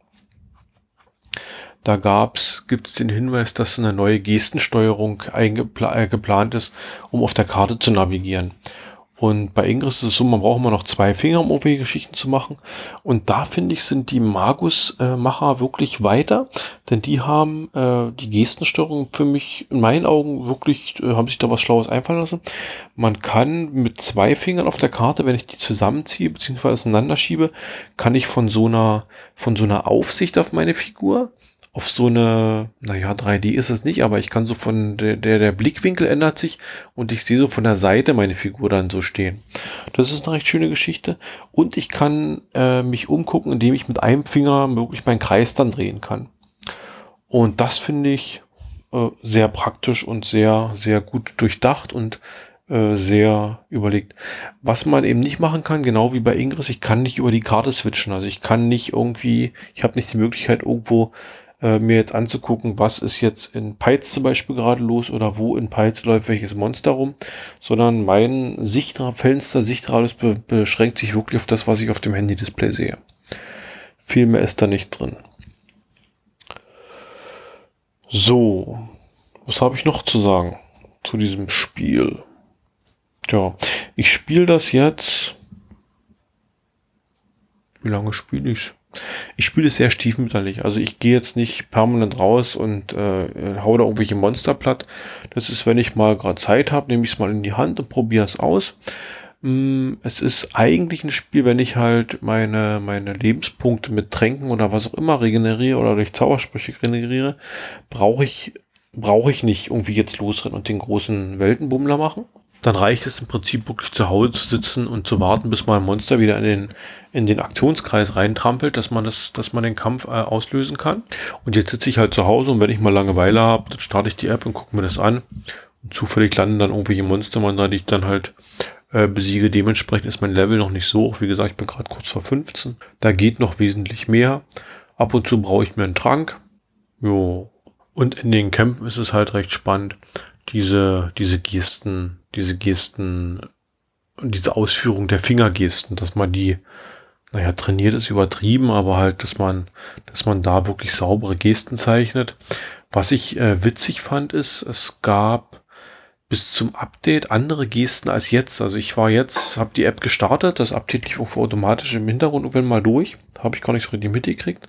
da gab's, gibt's den Hinweis, dass eine neue Gestensteuerung eingepla- äh, geplant ist, um auf der Karte zu navigieren. Und bei Ingress ist es so, man braucht immer noch zwei Finger, um irgendwelche Geschichten zu machen. Und da finde ich, sind die Magus-Macher äh, wirklich weiter, denn die haben äh, die Gestensteuerung für mich in meinen Augen wirklich, äh, haben sich da was Schlaues einfallen lassen. Man kann mit zwei Fingern auf der Karte, wenn ich die zusammenziehe bzw. auseinanderschiebe, kann ich von so einer, von so einer Aufsicht auf meine Figur auf so eine, naja, drei D ist es nicht, aber ich kann so von, der, der, der Blickwinkel ändert sich und ich sehe so von der Seite meine Figur dann so stehen. Das ist eine recht schöne Geschichte. Und ich kann äh, mich umgucken, indem ich mit einem Finger wirklich meinen Kreis dann drehen kann. Und das finde ich äh, sehr praktisch und sehr, sehr gut durchdacht und äh, sehr überlegt. Was man eben nicht machen kann, genau wie bei Ingress, ich kann nicht über die Karte switchen. Also ich kann nicht irgendwie, ich habe nicht die Möglichkeit, irgendwo äh, mir jetzt anzugucken, was ist jetzt in Peitz zum Beispiel gerade los oder wo in Peitz läuft welches Monster rum, sondern mein Sichtra Fenster, Sichtradius be beschränkt sich wirklich auf das, was ich auf dem Handy-Display sehe. Viel mehr ist da nicht drin. So, was habe ich noch zu sagen zu diesem Spiel? Ja, ich spiele das jetzt. Wie lange spiele ich es? Ich spiele es sehr stiefmütterlich. Also ich gehe jetzt nicht permanent raus und äh, hau da irgendwelche Monster platt. Das ist, wenn ich mal gerade Zeit habe, nehme ich es mal in die Hand und probiere es aus. Mm, es ist eigentlich ein Spiel, wenn ich halt meine, meine Lebenspunkte mit Tränken oder was auch immer regeneriere oder durch Zaubersprüche regeneriere, brauche ich, brauche ich nicht irgendwie jetzt losrennen und den großen Weltenbummler machen. Dann reicht es im Prinzip wirklich zu Hause zu sitzen und zu warten, bis mal ein Monster wieder in den, in den Aktionskreis reintrampelt, dass man das, dass man den Kampf äh, auslösen kann. Und jetzt sitze ich halt zu Hause und wenn ich mal Langeweile habe, dann starte ich die App und gucke mir das an. Und zufällig landen dann irgendwelche Monster, die ich dann halt äh, besiege. Dementsprechend ist mein Level noch nicht so hoch. Wie gesagt, ich bin gerade kurz vor fünfzehn. Da geht noch wesentlich mehr. Ab und zu brauche ich mir einen Trank. Jo. Und in den Campen ist es halt recht spannend, diese, diese Gesten, diese Gesten, diese Ausführung der Fingergesten, dass man die, naja, trainiert ist übertrieben, aber halt, dass man, dass man da wirklich saubere Gesten zeichnet. Was ich äh, witzig fand, ist, es gab bis zum Update andere Gesten als jetzt. Also ich war jetzt, habe die App gestartet, das Update lief auch automatisch im Hintergrund irgendwann mal durch. Habe ich gar nicht so richtig mitgekriegt.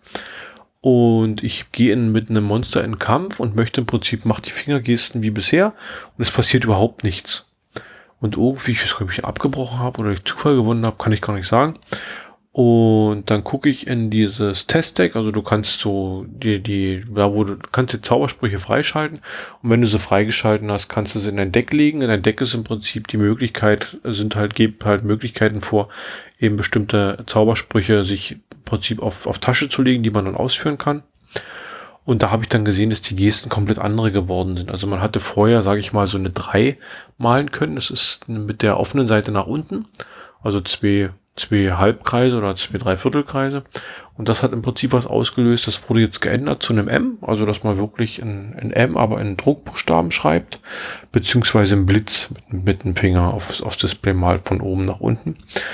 Und ich gehe in, mit einem Monster in Kampf und möchte im Prinzip, macht die Fingergesten wie bisher und es passiert überhaupt nichts. Und irgendwie, ich weiß nicht, ob ich abgebrochen habe oder durch Zufall gewonnen habe, kann ich gar nicht sagen. Und dann gucke ich in dieses Testdeck, also du kannst so die, die, da wo du kannst die Zaubersprüche freischalten und wenn du sie freigeschalten hast, kannst du sie in dein Deck legen. In dein Deck ist im Prinzip die Möglichkeit, sind halt, gibt halt Möglichkeiten vor, eben bestimmte Zaubersprüche sich im Prinzip auf, auf Tasche zu legen, die man dann ausführen kann. Und da habe ich dann gesehen, dass die Gesten komplett andere geworden sind. Also man hatte vorher, sage ich mal, so eine drei malen können. Das ist mit der offenen Seite nach unten, also zwei zwei Halbkreise oder zwei Dreiviertelkreise. Und das hat im Prinzip was ausgelöst. Das wurde jetzt geändert zu einem M, also dass man wirklich ein, ein M, aber in Druckbuchstaben schreibt, beziehungsweise im Blitz mit, mit dem Finger aufs, aufs Display malt von oben nach unten.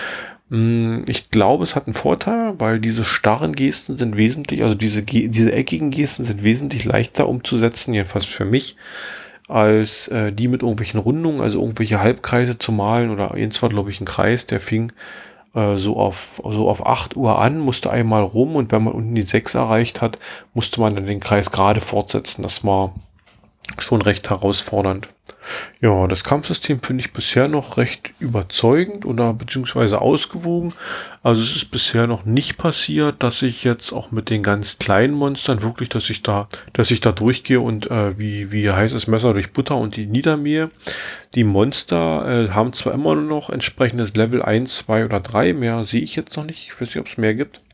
Ich glaube, es hat einen Vorteil, weil diese starren Gesten sind wesentlich, also diese, diese eckigen Gesten sind wesentlich leichter umzusetzen, jedenfalls für mich, als äh, die mit irgendwelchen Rundungen, also irgendwelche Halbkreise zu malen oder jetzt war, glaube ich, ein Kreis, der fing so auf, so auf acht Uhr an, musste einmal rum und wenn man unten die sechs erreicht hat, musste man dann den Kreis gerade fortsetzen. Das war schon recht herausfordernd. Ja, das Kampfsystem finde ich bisher noch recht überzeugend oder beziehungsweise ausgewogen. Also es ist bisher noch nicht passiert, dass ich jetzt auch mit den ganz kleinen Monstern wirklich, dass ich da, dass ich da durchgehe und äh, wie wie heißes Messer durch Butter und die niedermähe. Die Monster äh, haben zwar immer nur noch entsprechendes Level eins, zwei oder drei, mehr sehe ich jetzt noch nicht. Ich weiß nicht, ob es mehr gibt.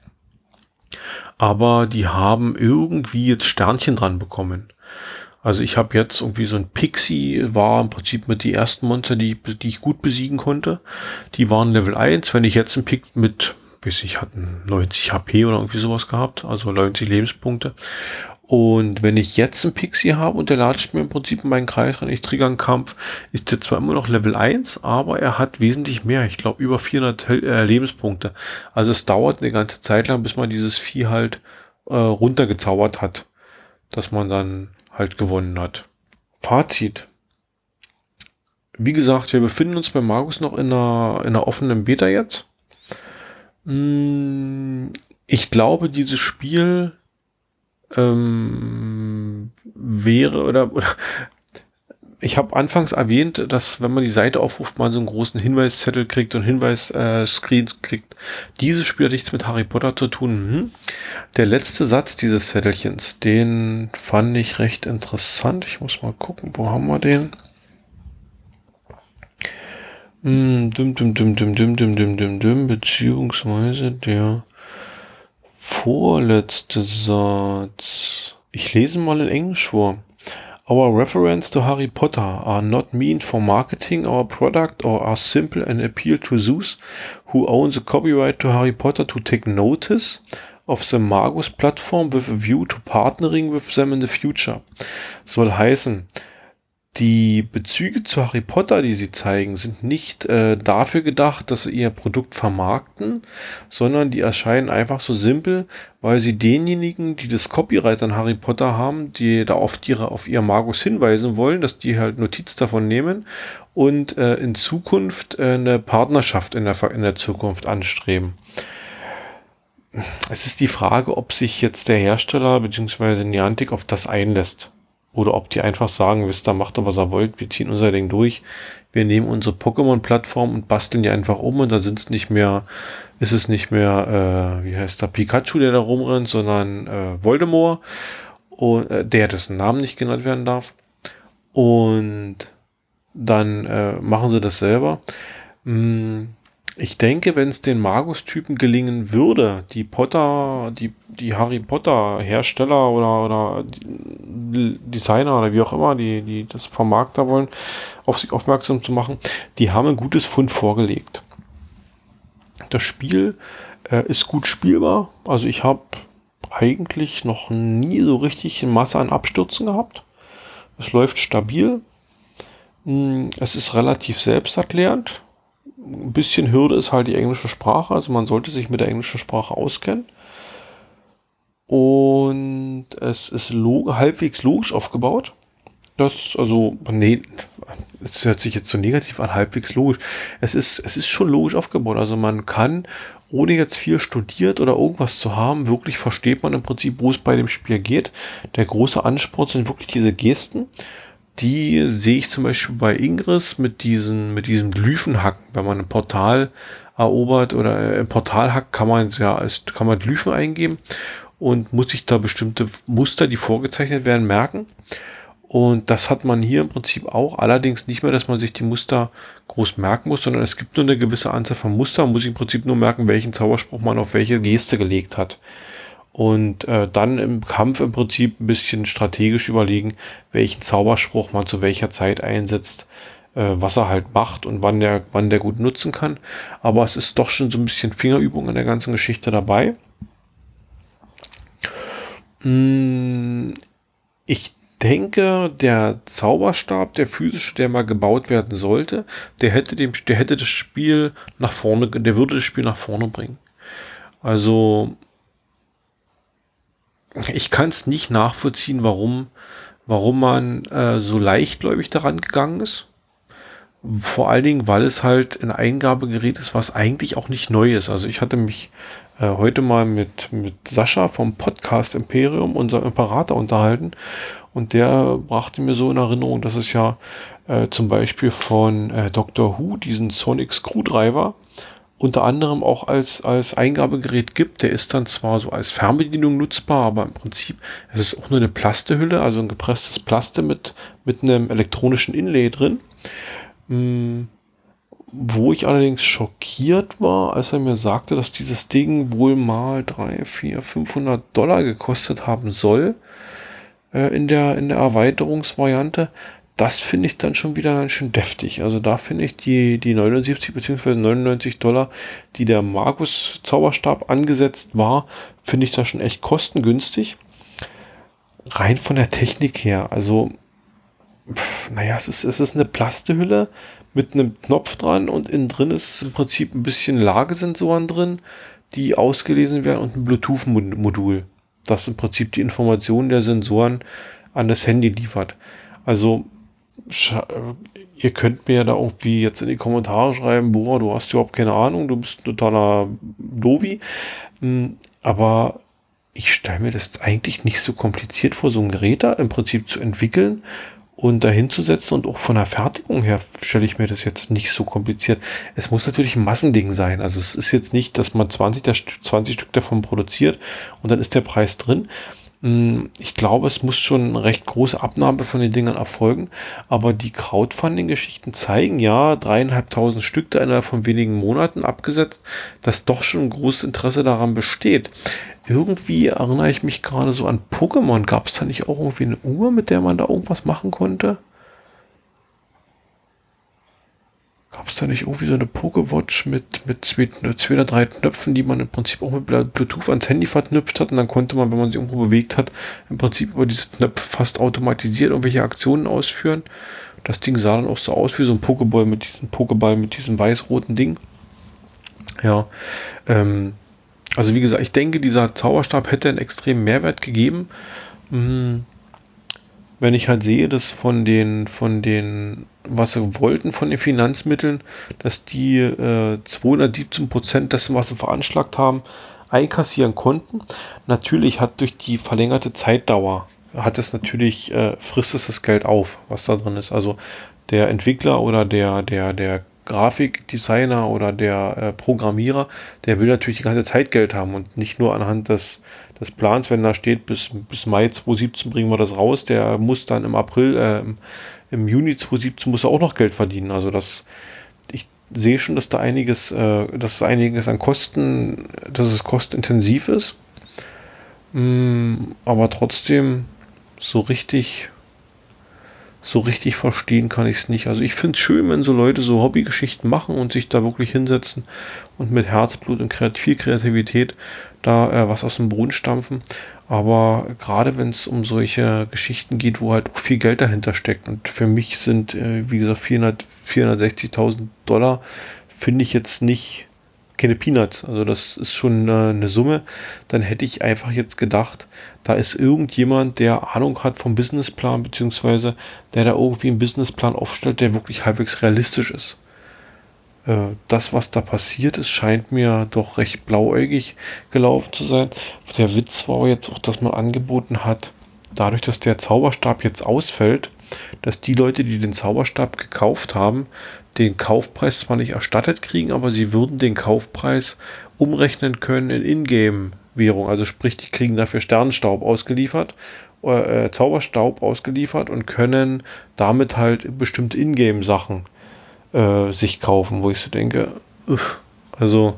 Aber die haben irgendwie jetzt Sternchen dran bekommen. Also ich habe jetzt irgendwie so ein Pixie, war im Prinzip mit die ersten Monster, die, die ich gut besiegen konnte. Die waren Level eins. Wenn ich jetzt einen Pick mit, weiß ich, hatten neunzig H P oder irgendwie sowas gehabt, also neunzig Lebenspunkte. Und wenn ich jetzt einen Pixie habe und der latscht mir im Prinzip in meinen Kreis rein, ich trigger einen Kampf, ist der zwar immer noch Level eins, aber er hat wesentlich mehr. Ich glaube über vierhundert äh, Lebenspunkte. Also es dauert eine ganze Zeit lang, bis man dieses Vieh halt äh, runtergezaubert hat, dass man dann halt gewonnen hat. Fazit. Wie gesagt, wir befinden uns bei Magus noch in einer, in einer offenen Beta jetzt. Ich glaube, dieses Spiel ähm, wäre oder, oder ich habe anfangs erwähnt, dass wenn man die Seite aufruft, man so einen großen Hinweiszettel kriegt und Hinweisscreen äh, kriegt. Dieses Spiel hat nichts mit Harry Potter zu tun. Hm. Der letzte Satz dieses Zettelchens, den fand ich recht interessant. Ich muss mal gucken, wo haben wir den? Hm, düm, düm, düm, düm, düm, düm, düm, düm, düm, beziehungsweise der vorletzte Satz. Ich lese mal in Englisch vor. Our reference to Harry Potter are not meant for marketing our product or are simple and appeal to those who own the copyright to Harry Potter to take notice of the Magus platform with a view to partnering with them in the future. Soll heißen, die Bezüge zu Harry Potter, die sie zeigen, sind nicht äh, dafür gedacht, dass sie ihr Produkt vermarkten, sondern die erscheinen einfach so simpel, weil sie denjenigen, die das Copyright an Harry Potter haben, die da auf ihre, auf ihr Magus hinweisen wollen, dass die halt Notiz davon nehmen und äh, in Zukunft äh, eine Partnerschaft in der, in der Zukunft anstreben. Es ist die Frage, ob sich jetzt der Hersteller bzw. Niantic auf das einlässt. Oder ob die einfach sagen, wisst ihr, macht doch, was ihr wollt, wir ziehen unser Ding durch. Wir nehmen unsere Pokémon-Plattform und basteln die einfach um und dann sind es nicht mehr, ist es nicht mehr, äh, wie heißt der, Pikachu, der da rumrennt, sondern äh, Voldemort, und, äh, der dessen Namen nicht genannt werden darf. Und dann äh, machen sie das selber. Hm. Ich denke, wenn es den Magus-Typen gelingen würde, die Potter, die, die Harry Potter-Hersteller oder, oder Designer oder wie auch immer, die, die das Vermarkter wollen, auf sich aufmerksam zu machen, die haben ein gutes Fund vorgelegt. Das Spiel äh, ist gut spielbar. Also ich habe eigentlich noch nie so richtig eine Masse an Abstürzen gehabt. Es läuft stabil. Es ist relativ selbsterklärend. Ein bisschen Hürde ist halt die englische Sprache, also man sollte sich mit der englischen Sprache auskennen. Und es ist log- halbwegs logisch aufgebaut. Das, also, nee, es hört sich jetzt so negativ an, halbwegs logisch. Es ist, es ist schon logisch aufgebaut. Also man kann, ohne jetzt viel studiert oder irgendwas zu haben, wirklich versteht man im Prinzip, wo es bei dem Spiel geht. Der große Ansporn sind wirklich diese Gesten. Die sehe ich zum Beispiel bei Ingress mit diesen, mit diesem Glyphenhacken. Wenn man ein Portal erobert oder ein Portal hackt, kann man ja als, kann man Glyphen eingeben und muss sich da bestimmte Muster, die vorgezeichnet werden, merken. Und das hat man hier im Prinzip auch. Allerdings nicht mehr, dass man sich die Muster groß merken muss, sondern es gibt nur eine gewisse Anzahl von Mustern. Man muss sich im Prinzip nur merken, welchen Zauberspruch man auf welche Geste gelegt hat. Und äh, dann im Kampf im Prinzip ein bisschen strategisch überlegen, welchen Zauberspruch man zu welcher Zeit einsetzt, äh, was er halt macht und wann der, wann der gut nutzen kann. Aber es ist doch schon so ein bisschen Fingerübung in der ganzen Geschichte dabei. Ich denke, der Zauberstab, der physische, der mal gebaut werden sollte, der hätte dem, der hätte das Spiel nach vorne, der würde das Spiel nach vorne bringen. Also ich kann es nicht nachvollziehen, warum, warum man äh, so leichtgläubig daran gegangen ist. Vor allen Dingen, weil es halt ein Eingabegerät ist, was eigentlich auch nicht neu ist. Also ich hatte mich äh, heute mal mit, mit Sascha vom Podcast Imperium, unserem Imperator, unterhalten. Und der brachte mir so in Erinnerung, dass es ja äh, zum Beispiel von äh, Doctor Who diesen Sonic Screwdriver unter anderem auch als, als Eingabegerät gibt. Der ist dann zwar so als Fernbedienung nutzbar, aber im Prinzip es ist auch nur eine Plastehülle, also ein gepresstes Plaste mit, mit einem elektronischen Inlay drin. Hm, wo ich allerdings schockiert war, als er mir sagte, dass dieses Ding wohl mal drei, vier, fünfhundert Dollar gekostet haben soll äh, in der, in der Erweiterungsvariante. Das finde ich dann schon wieder ganz schön deftig. Also da finde ich die, die neunundsiebzig bzw. neunundneunzig Dollar, die der Magus Zauberstab angesetzt war, finde ich da schon echt kostengünstig. Rein von der Technik her. Also, pff, naja, es ist, es ist eine Plastehülle mit einem Knopf dran und innen drin ist im Prinzip ein bisschen Lagesensoren drin, die ausgelesen werden und ein Bluetooth-Modul, das im Prinzip die Informationen der Sensoren an das Handy liefert. Also ihr könnt mir da irgendwie jetzt in die Kommentare schreiben, boah, du hast überhaupt keine Ahnung, du bist ein totaler Dovi. Aber ich stelle mir das eigentlich nicht so kompliziert vor, so ein Gerät da im Prinzip zu entwickeln und dahin zu setzen und auch von der Fertigung her stelle ich mir das jetzt nicht so kompliziert. Es muss natürlich ein Massending sein. Also es ist jetzt nicht, dass man zwanzig, der, zwanzig Stück davon produziert und dann ist der Preis drin. Ich glaube, es muss schon eine recht große Abnahme von den Dingern erfolgen, aber die Crowdfunding-Geschichten zeigen ja, dreieinhalbtausend Stück da innerhalb von wenigen Monaten abgesetzt, dass doch schon ein großes Interesse daran besteht. Irgendwie erinnere ich mich gerade so an Pokémon. Gab es da nicht auch irgendwie eine Uhr, mit der man da irgendwas machen konnte? Gab es da nicht irgendwie so eine Pokewatch mit, mit zwei, zwei oder drei Knöpfen, die man im Prinzip auch mit Bluetooth ans Handy verknüpft hat und dann konnte man, wenn man sich irgendwo bewegt hat, im Prinzip über diese Knöpfe fast automatisiert irgendwelche Aktionen ausführen. Das Ding sah dann auch so aus wie so ein Pokéball mit diesem Pokéball mit diesem weiß-roten Ding. Ja, ähm, also wie gesagt, ich denke, dieser Zauberstab hätte einen extremen Mehrwert gegeben. Hm. Wenn ich halt sehe, dass von den, von den, was sie wollten, von den Finanzmitteln, dass die äh, zweihundertsiebzehn Prozent dessen, was sie veranschlagt haben, einkassieren konnten. Natürlich hat durch die verlängerte Zeitdauer, hat es natürlich, äh, frisst es das Geld auf, was da drin ist. Also der Entwickler oder der, der, der Grafikdesigner oder der äh, Programmierer, der will natürlich die ganze Zeit Geld haben und nicht nur anhand des, des Plans, wenn da steht, bis, bis Mai zweitausendsiebzehn bringen wir das raus, der muss dann im April, äh, im, im Juni zweitausendsiebzehn muss er auch noch Geld verdienen. Also das, ich sehe schon, dass da einiges, äh, dass einiges an Kosten, dass es kostenintensiv ist, mm, aber trotzdem so richtig So richtig verstehen kann ich es nicht. Also ich finde es schön, wenn so Leute so Hobbygeschichten machen und sich da wirklich hinsetzen und mit Herzblut und kreat- viel Kreativität da äh, was aus dem Boden stampfen. Aber gerade wenn es um solche Geschichten geht, wo halt auch viel Geld dahinter steckt und für mich sind, äh, wie gesagt, vierhundert, vierhundertsechzigtausend Dollar, finde ich jetzt nicht keine Peanuts. Also das ist schon äh, eine Summe. Dann hätte ich einfach jetzt gedacht, da ist irgendjemand, der Ahnung hat vom Businessplan, beziehungsweise der da irgendwie einen Businessplan aufstellt, der wirklich halbwegs realistisch ist. Äh, das, was da passiert ist, scheint mir doch recht blauäugig gelaufen zu sein. Der Witz war jetzt auch, dass man angeboten hat, dadurch, dass der Zauberstab jetzt ausfällt, dass die Leute, die den Zauberstab gekauft haben, den Kaufpreis zwar nicht erstattet kriegen, aber sie würden den Kaufpreis umrechnen können in Ingame-Währung. Also sprich, die kriegen dafür Sternenstaub ausgeliefert, äh, Zauberstaub ausgeliefert und können damit halt bestimmte Ingame-Sachen äh, sich kaufen, wo ich so denke, uff, also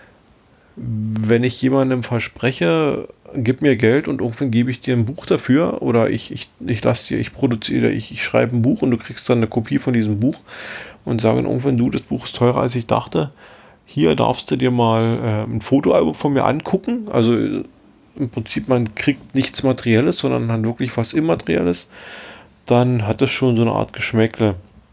wenn ich jemandem verspreche, gib mir Geld und irgendwann gebe ich dir ein Buch dafür oder ich, ich, ich lasse dir, ich produziere, ich, ich schreibe ein Buch und du kriegst dann eine Kopie von diesem Buch und sagen irgendwann, du, das Buch ist teurer als ich dachte, hier darfst du dir mal äh, ein Fotoalbum von mir angucken, also äh, im Prinzip man kriegt nichts Materielles, sondern dann wirklich was Immaterielles, dann hat das schon so eine Art Geschmäckle.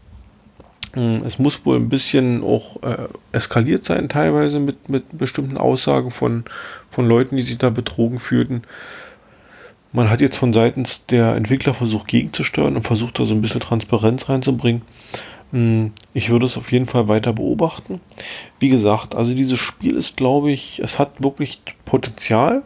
Es muss wohl ein bisschen auch äh, eskaliert sein, teilweise mit, mit bestimmten Aussagen von, von Leuten, die sich da betrogen fühlten. Man hat jetzt von seitens der Entwickler versucht gegenzusteuern und versucht da so ein bisschen Transparenz reinzubringen. Ich würde es auf jeden Fall weiter beobachten. Wie gesagt, also dieses Spiel ist, glaube ich, es hat wirklich Potenzial.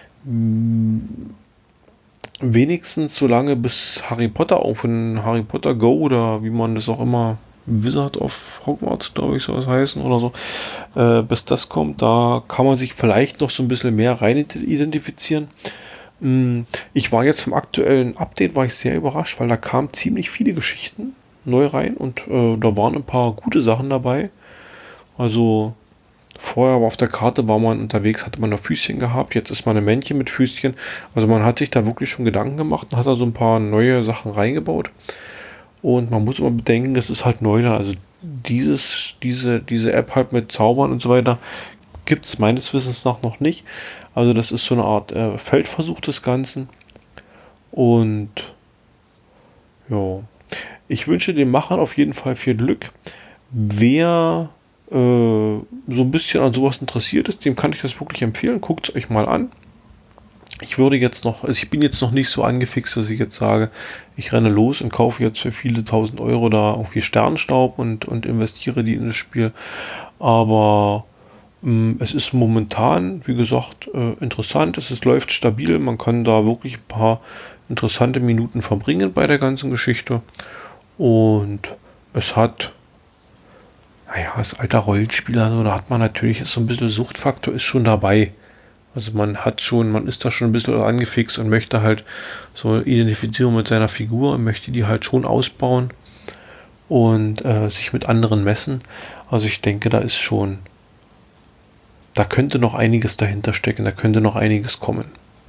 Wenigstens so lange bis Harry Potter, auch von Harry Potter Go oder wie man das auch immer, Wizard of Hogwarts, glaube ich, soll es heißen oder so, äh, bis das kommt, da kann man sich vielleicht noch so ein bisschen mehr rein identifizieren. Mm, Ich war jetzt vom aktuellen Update, war ich sehr überrascht, weil da kamen ziemlich viele Geschichten neu rein und äh, da waren ein paar gute Sachen dabei. Also vorher aber auf der Karte war man unterwegs, hatte man noch Füßchen gehabt, jetzt ist man ein Männchen mit Füßchen. Also man hat sich da wirklich schon Gedanken gemacht und hat da so ein paar neue Sachen reingebaut. Und man muss immer bedenken, das ist halt neu da. Also dieses, diese, diese App halt mit Zaubern und so weiter gibt es meines Wissens nach noch nicht. Also das ist so eine Art äh, Feldversuch des Ganzen. Und ja, ich wünsche den Machern auf jeden Fall viel Glück. Wer äh, so ein bisschen an sowas interessiert ist, dem kann ich das wirklich empfehlen. Guckt es euch mal an. Ich würde jetzt noch, also ich bin jetzt noch nicht so angefixt, dass ich jetzt sage, ich renne los und kaufe jetzt für viele tausend Euro da irgendwie Sternstaub und, und investiere die in das Spiel. Aber mh, es ist momentan, wie gesagt, äh, interessant. Es ist, läuft stabil. Man kann da wirklich ein paar interessante Minuten verbringen bei der ganzen Geschichte. Und es hat, naja, als alter Rollenspieler, so, da hat man natürlich so ein bisschen Suchtfaktor ist schon dabei. Also man hat schon, man ist da schon ein bisschen angefixt und möchte halt so Identifizierung mit seiner Figur und möchte die halt schon ausbauen und äh, sich mit anderen messen. Also ich denke, da ist schon, da könnte noch einiges dahinter stecken, da könnte noch einiges kommen.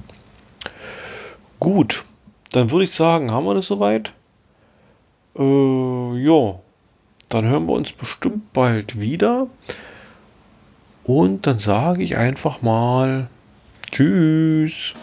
Gut, dann würde ich sagen, haben wir das soweit? Äh, ja, dann hören wir uns bestimmt bald wieder. Und dann sage ich einfach mal Tschüss.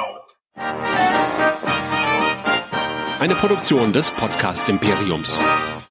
Eine Produktion des Podcast Imperiums.